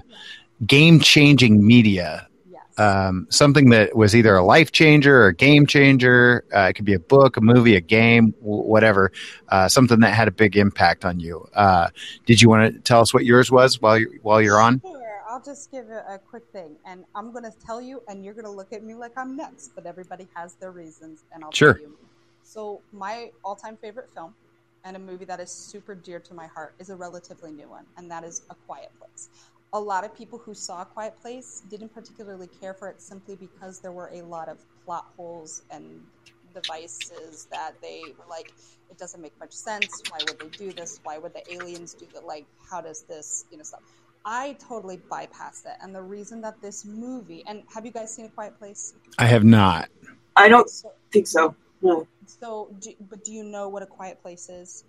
game-changing media. Something that was either a life changer or a game changer. It could be a book, a movie, a game, whatever. Something that had a big impact on you. Did you want to tell us what yours was while you're on? Sure. I'll just give a quick thing, and I'm going to tell you, and you're going to look at me like I'm nuts. But everybody has their reasons, and I'll tell you. So my all-time favorite film, and a movie that is super dear to my heart, is a relatively new one, and that is A Quiet Place. A lot of people who saw A Quiet Place didn't particularly care for it simply because there were a lot of plot holes and devices that they were like, it doesn't make much sense. Why would they do this? Why would the aliens do that? Like, how does this, stuff? I totally bypassed it. And the reason that this movie, and have you guys seen A Quiet Place? I have not. I don't think so. No. So, but do you know what A Quiet Place is?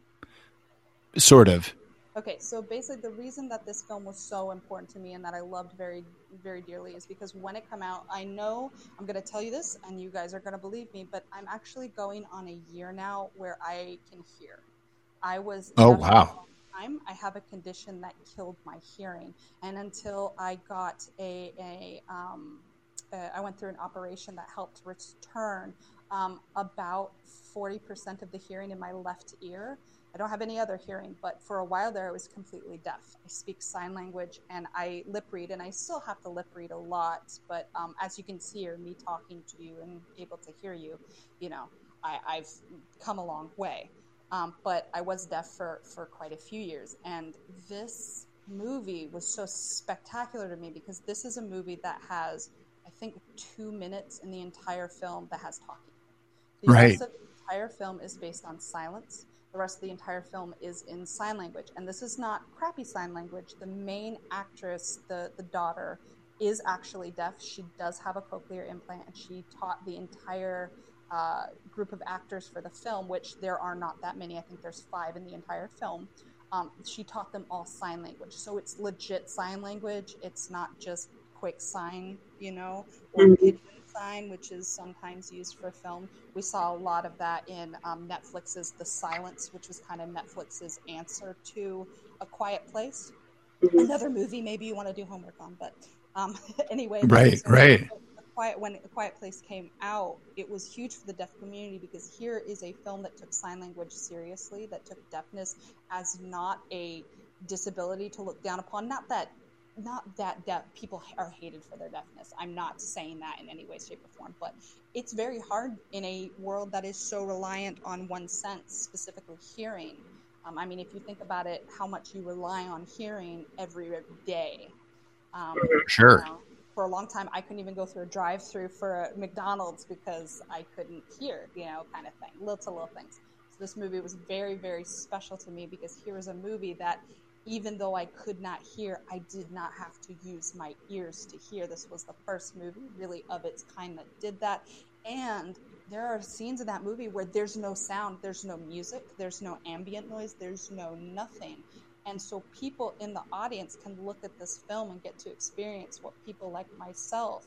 Sort of. Okay, so basically the reason that this film was so important to me and that I loved very, very dearly is because when it came out, I know I'm going to tell you this and you guys are going to believe me, but I'm actually going on a year now where I can hear. I was wow. I have a condition that killed my hearing, and until I got I went through an operation that helped return about 40% of the hearing in my left ear. I don't have any other hearing, but for a while there I was completely deaf. I speak sign language and I lip read, and I still have to lip read a lot, but as you can see, or me talking to you and able to hear you, I've come a long way. But I was deaf for quite a few years, and this movie was so spectacular to me because this is a movie that has, I think, 2 minutes in the entire film that has talking. The rest of the entire film is based on silence. The rest of the entire film is in sign language. And this is not crappy sign language. The main actress, the daughter, is actually deaf. She does have a cochlear implant, and she taught the entire group of actors for the film, which there are not that many. I think there's 5 in the entire film. She taught them all sign language. So it's legit sign language. It's not just quick sign, or pigeon sign, which is sometimes used for film. We saw a lot of that in Netflix's The Silence, which was kind of Netflix's answer to A Quiet Place. Another movie maybe you want to do homework on, but anyway. Right. When A Quiet Place came out, it was huge for the deaf community because here is a film that took sign language seriously, that took deafness as not a disability to look down upon. Not that deaf people are hated for their deafness. I'm not saying that in any way, shape, or form, but it's very hard in a world that is so reliant on one sense, specifically hearing. If you think about it, how much you rely on hearing every day. Sure. for a long time, I couldn't even go through a drive-through for a McDonald's because I couldn't hear, kind of thing, little things. So this movie was very, very special to me because here was a movie that, even though I could not hear, I did not have to use my ears to hear. This was the first movie really of its kind that did that. And there are scenes in that movie where there's no sound, there's no music, there's no ambient noise, there's no nothing. And so people in the audience can look at this film and get to experience what people like myself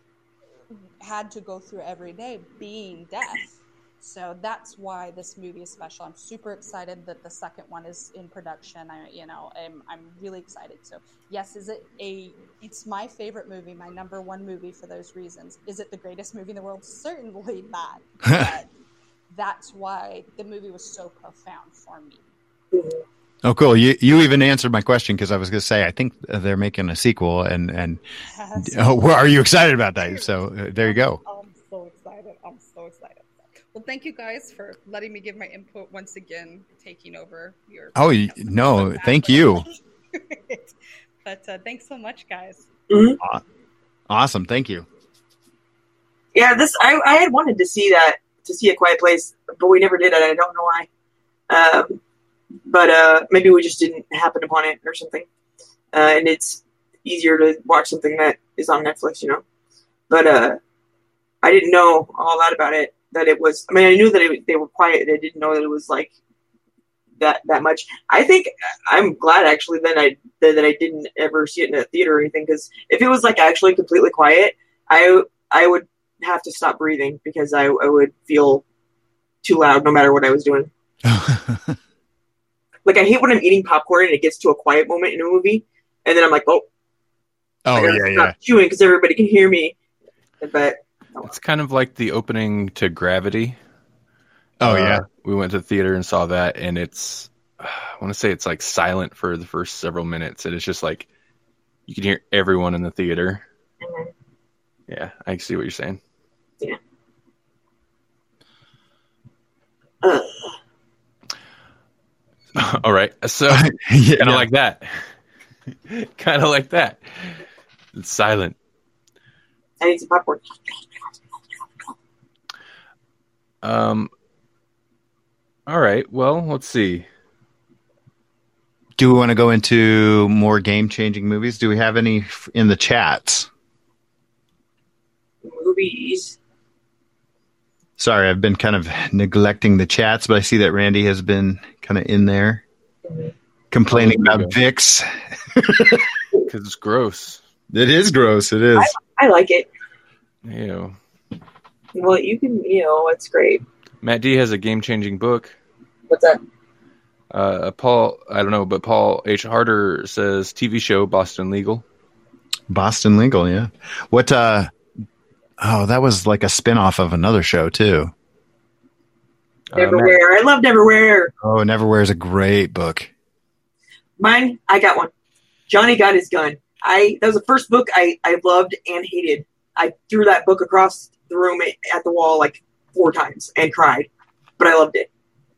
had to go through every day, being deaf. So that's why this movie is special. I'm super excited that the second one is in production. I'm really excited. So yes, it's my favorite movie, my number one movie for those reasons. Is it the greatest movie in the world? Certainly not. But that's why the movie was so profound for me. Oh, cool. You even answered my question because I was going to say, I think they're making a sequel and Yes. are you excited about that? So there you go. I'm so excited. Well, thank you guys for letting me give my input once again, taking over your. Oh, no, thank you. But thanks so much, guys. Mm-hmm. Awesome. Thank you. Yeah, I had wanted to see A Quiet Place, but we never did it. I don't know why. But maybe we just didn't happen upon it or something. And it's easier to watch something that is on Netflix, But I didn't know all that about it. That it was. I mean, I knew that they were quiet. I didn't know that it was like that much. I think I'm glad actually that I didn't ever see it in a theater or anything. Because if it was like actually completely quiet, I would have to stop breathing because I would feel too loud no matter what I was doing. Like I hate when I'm eating popcorn and it gets to a quiet moment in a movie, and then I'm like, oh yeah, chewing because everybody can hear me. But it's kind of like the opening to Gravity. Oh yeah, we went to the theater and saw that, and it's I want to say it's like silent for the first several minutes, and it's just like you can hear everyone in the theater. Mm-hmm. Yeah, I see what you're saying. Yeah. All right, so kind of like that. Kind of like that. It's silent. I need some popcorn. All right. Well, let's see. Do we want to go into more game-changing movies? Do we have any in the chats? Movies. Sorry, I've been kind of neglecting the chats, but I see that Randy has been kind of in there complaining about Vicks. Because it's gross. It is gross. It is. I like it. Ew. Well, you can, it's great. Matt D has a game-changing book. What's that? Paul, I don't know, but Paul H. Harder says TV show Boston Legal. Boston Legal, yeah. What? That was like a spinoff of another show too. Neverwhere. I love Neverwhere. Oh, Neverwhere is a great book. Mine, I got one. Johnny Got His Gun. That was the first book I loved and hated. I threw that book across the room at the wall like 4 times and cried, but I loved it.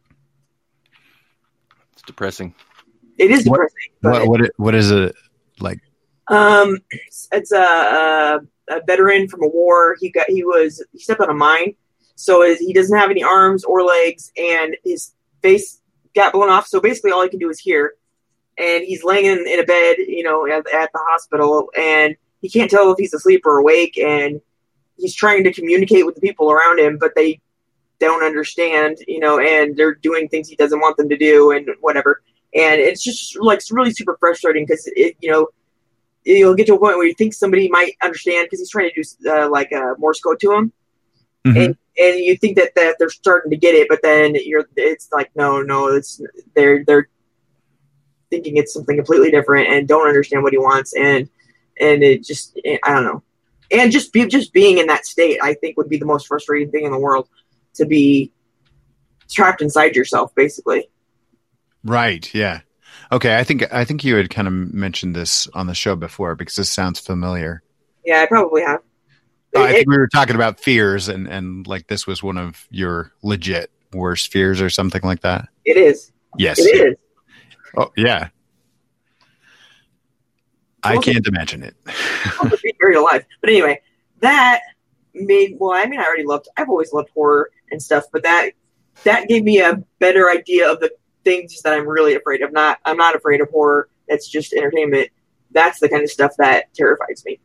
It's depressing. It is depressing. What is it like? It's a veteran from a war. He stepped on a mine, so he doesn't have any arms or legs, and his face got blown off. So basically, all he can do is hear. And he's laying in a bed, at the hospital, and he can't tell if he's asleep or awake. And he's trying to communicate with the people around him, but they don't understand, and they're doing things he doesn't want them to do and whatever. And it's just like it's really super frustrating because you'll get to a point where you think somebody might understand because he's trying to do like a Morse code to him, mm-hmm. and you think that they're starting to get it, but then it's like no, it's they're thinking it's something completely different and don't understand what he wants, and it just I don't know, and just being in that state I think would be the most frustrating thing in the world, to be trapped inside yourself basically. Right. Yeah. Okay. I think you had kind of mentioned this on the show before because this sounds familiar. Yeah, I probably have. I think we were talking about fears and like this was one of your legit worst fears or something like that. It is. Yes. It is. Oh yeah. I can't imagine it. Be buried alive. But anyway, that made, I've always loved horror and stuff, but that gave me a better idea of the things that I'm really afraid of. I'm not afraid of horror. That's just entertainment. That's the kind of stuff that terrifies me.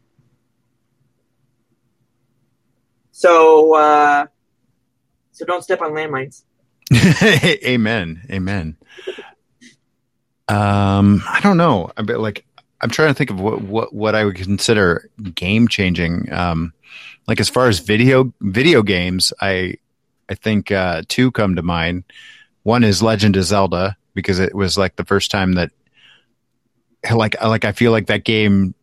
So don't step on landmines. Amen. I don't know. I'm trying to think of what I would consider game changing. Like as far as video games, I think two come to mind. One is Legend of Zelda, because it was like the first time that I feel like that game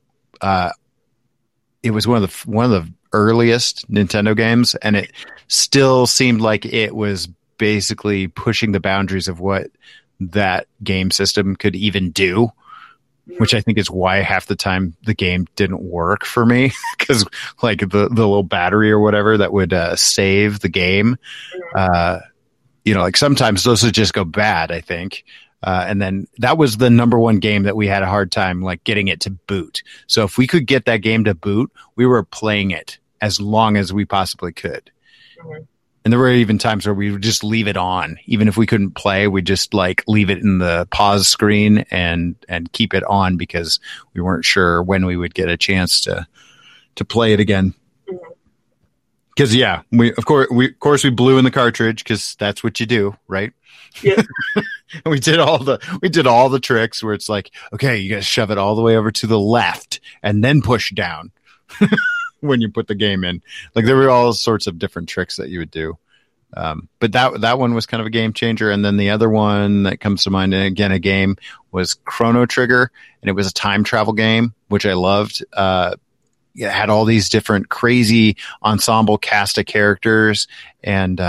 it was one of the earliest Nintendo games, and it still seemed like it was basically pushing the boundaries of what that game system could even do, which I think is why half the time the game didn't work for me, because like the little battery or whatever that would save the game, like sometimes those would just go bad, I think. And then that was the number one game that we had a hard time like getting it to boot. So if we could get that game to boot, we were playing it as long as we possibly could. Mm-hmm. And there were even times where we would just leave it on. Even if we couldn't play, we'd just like leave it in the pause screen and keep it on because we weren't sure when we would get a chance to play it again. Because we blew in the cartridge because that's what you do, right? Yeah. we did all the tricks where it's like, okay, you got to shove it all the way over to the left and then push down when you put the game in. Like there were all sorts of different tricks that you would do. But that one was kind of a game changer. And then the other one that comes to mind, and again, a game, was Chrono Trigger, and it was a time travel game, which I loved. It had all these different crazy ensemble cast of characters, and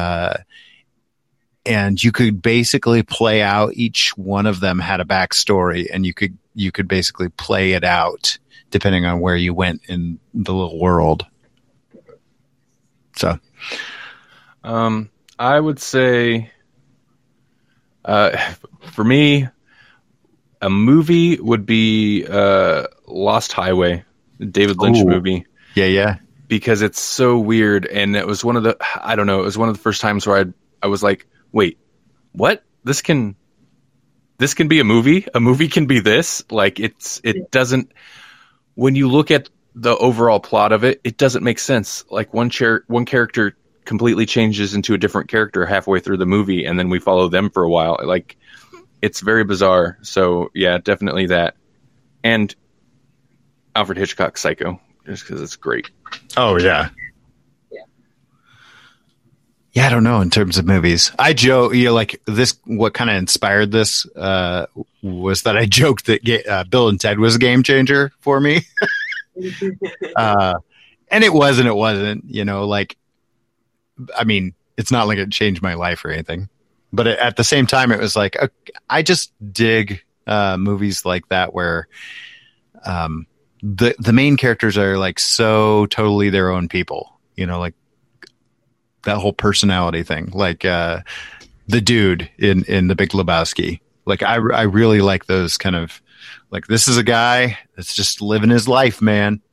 you could basically play out, each one of them had a backstory, and you could basically play it out depending on where you went in the little world. So, I would say, for me, a movie would be Lost Highway, the David Lynch movie. Yeah. Because it's so weird, and it was one of the first times where I was like, wait, what? This can be a movie? A movie can be this? Like it doesn't, when you look at the overall plot of it, it doesn't make sense. Like one character completely changes into a different character halfway through the movie, and then we follow them for a while. Like, it's very bizarre. So yeah, definitely that. And Alfred Hitchcock's Psycho, just because it's great. Oh yeah. Yeah, I don't know in terms of movies. I joke, like this. What kind of inspired this was that I joked that Bill and Ted was a game changer for me, and it was and it wasn't. Like, I mean, it's not like it changed my life or anything, but at the same time, it was like I just dig movies like that where the main characters are like so totally their own people. Like. That whole personality thing, like the dude in The Big Lebowski. Like I really like those kind of, like, this is a guy that's just living his life, man.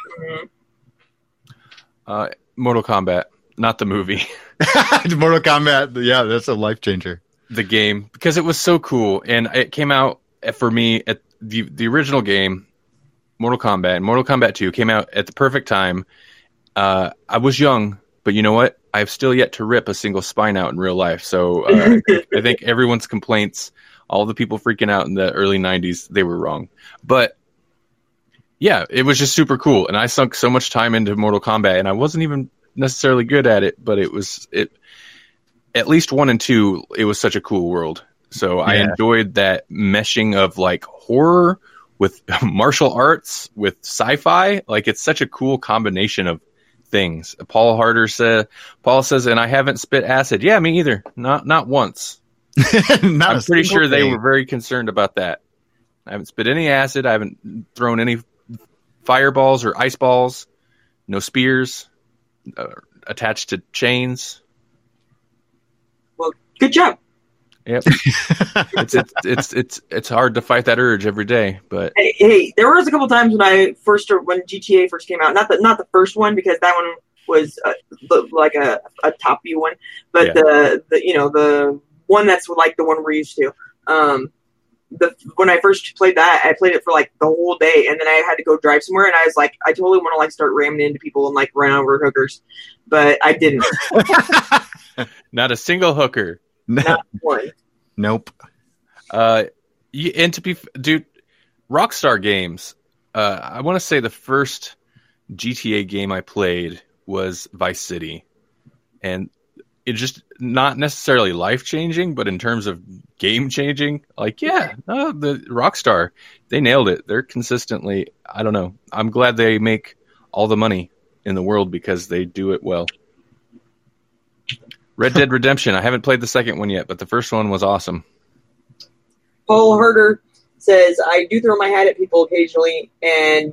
Mortal Kombat, not the movie. Mortal Kombat, yeah, that's a life changer. The game, because it was so cool, and it came out for me at the original game, Mortal Kombat, and Mortal Kombat 2 came out at the perfect time. I was young, but you know what? I've still yet to rip a single spine out in real life. So I think everyone's complaints, all the people freaking out in the early 90s, they were wrong. But yeah, it was just super cool. And I sunk so much time into Mortal Kombat, and I wasn't even necessarily good at it, but it at least 1 and 2, it was such a cool world. So yeah. I enjoyed that meshing of like horror with martial arts with sci-fi. Like, it's such a cool combination of things. Paul says, and I haven't spit acid. Yeah, me either. Not once. I'm pretty sure they were very concerned about that. I haven't spit any acid. I haven't thrown any fireballs or ice balls. No spears attached to chains. Well, good job. Yep. It's hard to fight that urge every day, but hey, there was a couple times when GTA first came out. Not the first one, because that one was like a top view one, but the one that's like the one we're used to. When I first played that, I played it for like the whole day, and then I had to go drive somewhere, and I was like, I totally want to like start ramming into people and like run over hookers, but I didn't. Not a single hooker. Not one. Nope. Dude, Rockstar Games. I want to say the first GTA game I played was Vice City, and it just not necessarily life changing, but in terms of game changing, like the Rockstar, they nailed it. They're consistently, I don't know. I'm glad they make all the money in the world because they do it well. Red Dead Redemption. I haven't played the second one yet, but the first one was awesome. Paul Herder says, I do throw my hat at people occasionally I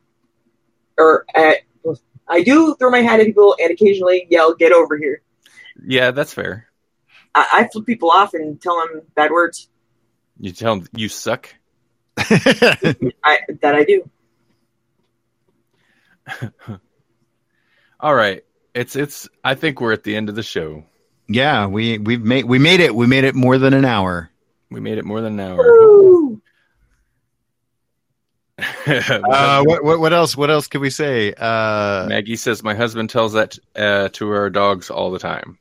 do throw my hat at people and occasionally yell, "Get over here." Yeah, that's fair. I flip people off and tell them bad words. You tell them you suck? I do. All right. It's I think we're at the end of the show. Yeah, we made it. We made it more than an hour. We made it more than an hour. What else? What else can we say? Maggie says my husband tells that to our dogs all the time.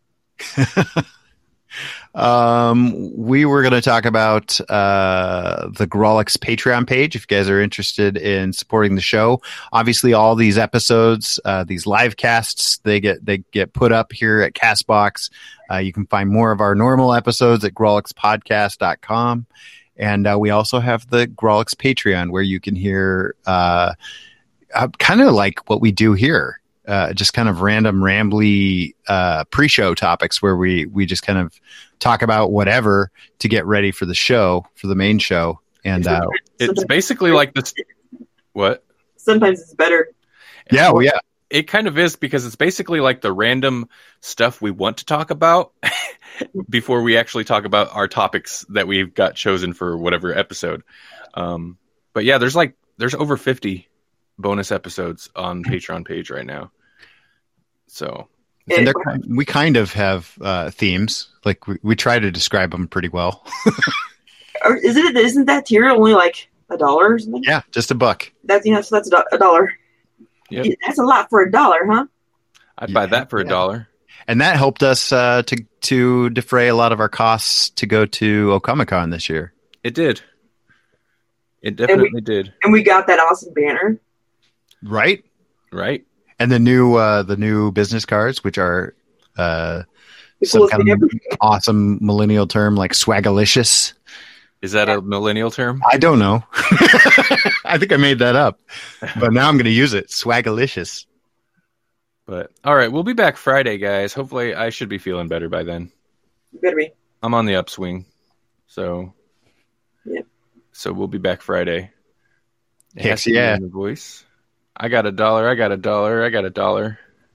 We were going to talk about the Grawlix Patreon page if you guys are interested in supporting the show. Obviously, all these episodes, these live casts, they get put up here at Castbox. You can find more of our normal episodes at grawlixpodcast.com. And we also have the Grawlix Patreon, where you can hear kind of like what we do here. Just kind of random, rambly pre-show topics where we just kind of talk about whatever to get ready for the show, for the main show. And it's basically like this. What? Sometimes it's better. Yeah, well, yeah. It kind of is, because it's basically like the random stuff we want to talk about before we actually talk about our topics that we've got chosen for whatever episode. But yeah, there's over 50 bonus episodes on Patreon page right now. So, and we kind of have themes. Like we try to describe them pretty well. Isn't that tier only like $1 or something? Yeah, just $1. So that's $1. Yep. That's a lot for $1, huh? I'd buy that for $1. And that helped us to defray a lot of our costs to go to Okamicon this year. It did. It definitely did. And we got that awesome banner. Right. And the new business cards, which are some kind of awesome millennial term like swagalicious. Is that a millennial term? I don't know. I think I made that up, but now I'm going to use it. Swagalicious. But all right, we'll be back Friday, guys. Hopefully, I should be feeling better by then. You better be. I'm on the upswing, so yeah. So we'll be back Friday. Heck yeah! The voice. I got $1. I got $1. I got $1.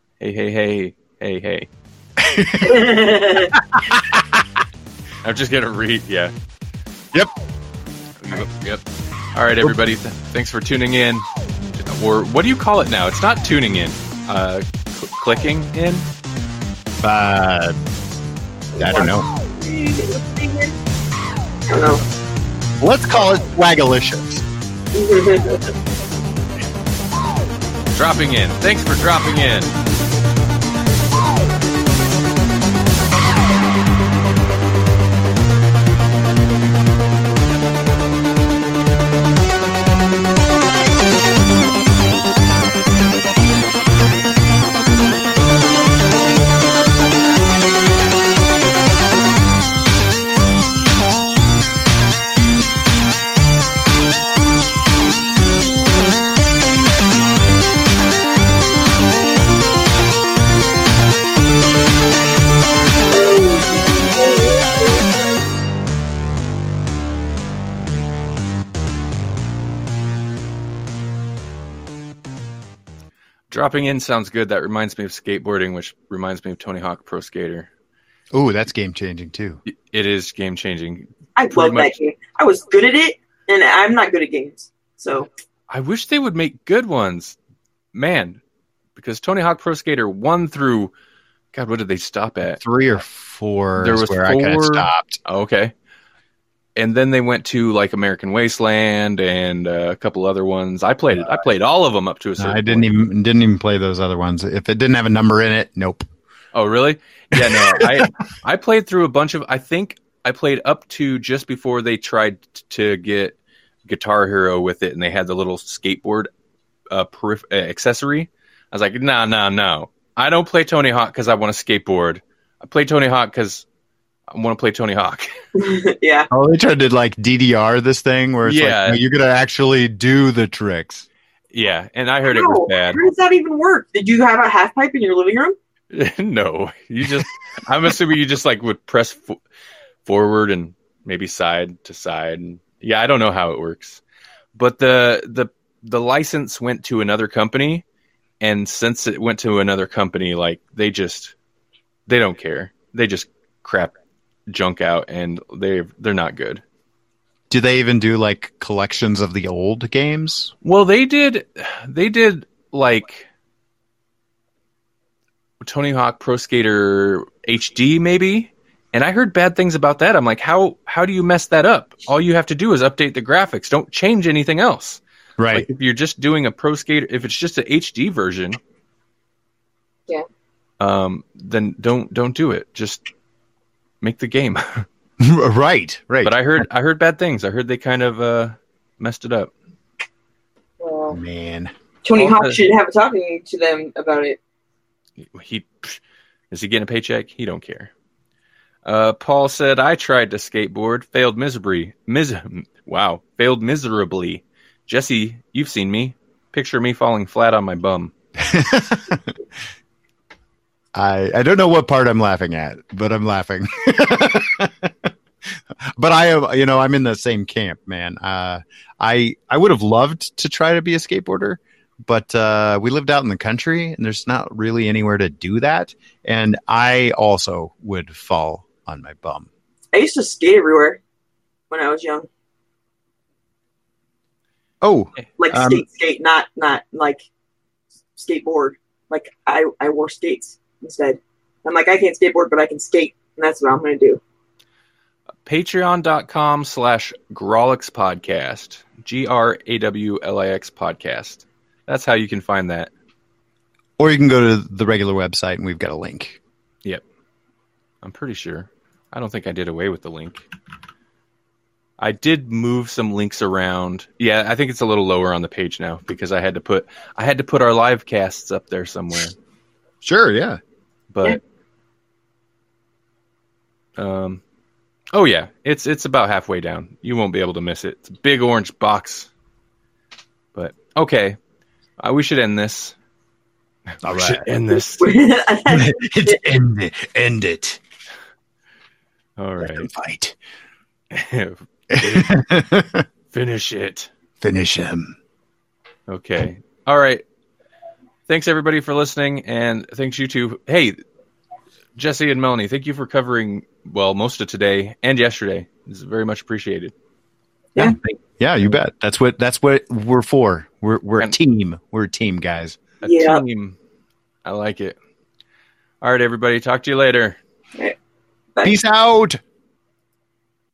Hey. I'm just gonna read. Yeah. Yep. All right, everybody. Thanks for tuning in. Or what do you call it now? It's not tuning in. Clicking in. I don't know. I don't know. Let's call it swagalicious. Dropping in. Thanks for dropping in. Dropping in sounds good. That reminds me of skateboarding, which reminds me of Tony Hawk Pro Skater. Oh, that's game changing too. It is game changing. I love that game. I was good at it, and I'm not good at games. So I wish they would make good ones, man. Because Tony Hawk Pro Skater 1 through, God, what did they stop at? 3 or 4. There was where 4. I kind of stopped. Oh, okay. And then they went to like American Wasteland and a couple other ones. I played all of them up to a certain. I didn't even play those other ones. If it didn't have a number in it, nope. Oh, really? Yeah, no. I played through a bunch of. I think I played up to just before they tried to get Guitar Hero with it, and they had the little skateboard accessory. I was like, no. I don't play Tony Hawk because I want to skateboard. I play Tony Hawk because I want to play Tony Hawk. Yeah. Oh, they tried to like DDR this thing where it's like, no, you're going to actually do the tricks. Yeah, and I heard it was bad. How does that even work? Did you have a half pipe in your living room? No, I'm assuming you just like would press forward and maybe side to side. And yeah, I don't know how it works, but the license went to another company, and since it went to another company, like they don't care. They just crap junk out, and they're not good. Do they even do like collections of the old games? Well, they did like Tony Hawk Pro Skater HD maybe, and I heard bad things about that. I'm like, how do you mess that up? All you have to do is update the graphics. Don't change anything else. Right. Like if you're just doing a Pro Skater, if it's just an HD version, yeah. Then don't do it. Just make the game. Right. But I heard bad things. I heard they kind of messed it up. Well, man, Tony Hawk should have a talking to them about it. Is he getting a paycheck? He don't care. Paul said, I tried to skateboard, failed miserably. Failed miserably. Jesse, you've seen me. Picture me falling flat on my bum. I don't know what part I'm laughing at, but I'm laughing. But I'm in the same camp, man. I would have loved to try to be a skateboarder, but we lived out in the country and there's not really anywhere to do that. And I also would fall on my bum. I used to skate everywhere when I was young. Oh, like skate, not like skateboard. Like I wore skates instead. I'm like, I can't skateboard, but I can skate, and that's what I'm going to do. Patreon.com/Grawlix Podcast. GRAWLIX Podcast. That's how you can find that. Or you can go to the regular website, and we've got a link. Yep. I'm pretty sure. I don't think I did away with the link. I did move some links around. Yeah, I think it's a little lower on the page now because I had to put our live casts up there somewhere. Sure, yeah. But oh yeah, it's about halfway down. You won't be able to miss it. It's a big orange box. But okay, we should end this. All right. Should end this. End it. All right. Fight. Finish it. Finish him. Okay. All right. Thanks everybody for listening, and thanks you two. Hey, Jesse and Melanie, thank you for covering most of today and yesterday. It's very much appreciated. Yeah. Yeah, you bet. That's what we're for. We're a team. We're a team, guys. A team. I like it. All right, everybody. Talk to you later. Bye. Peace out.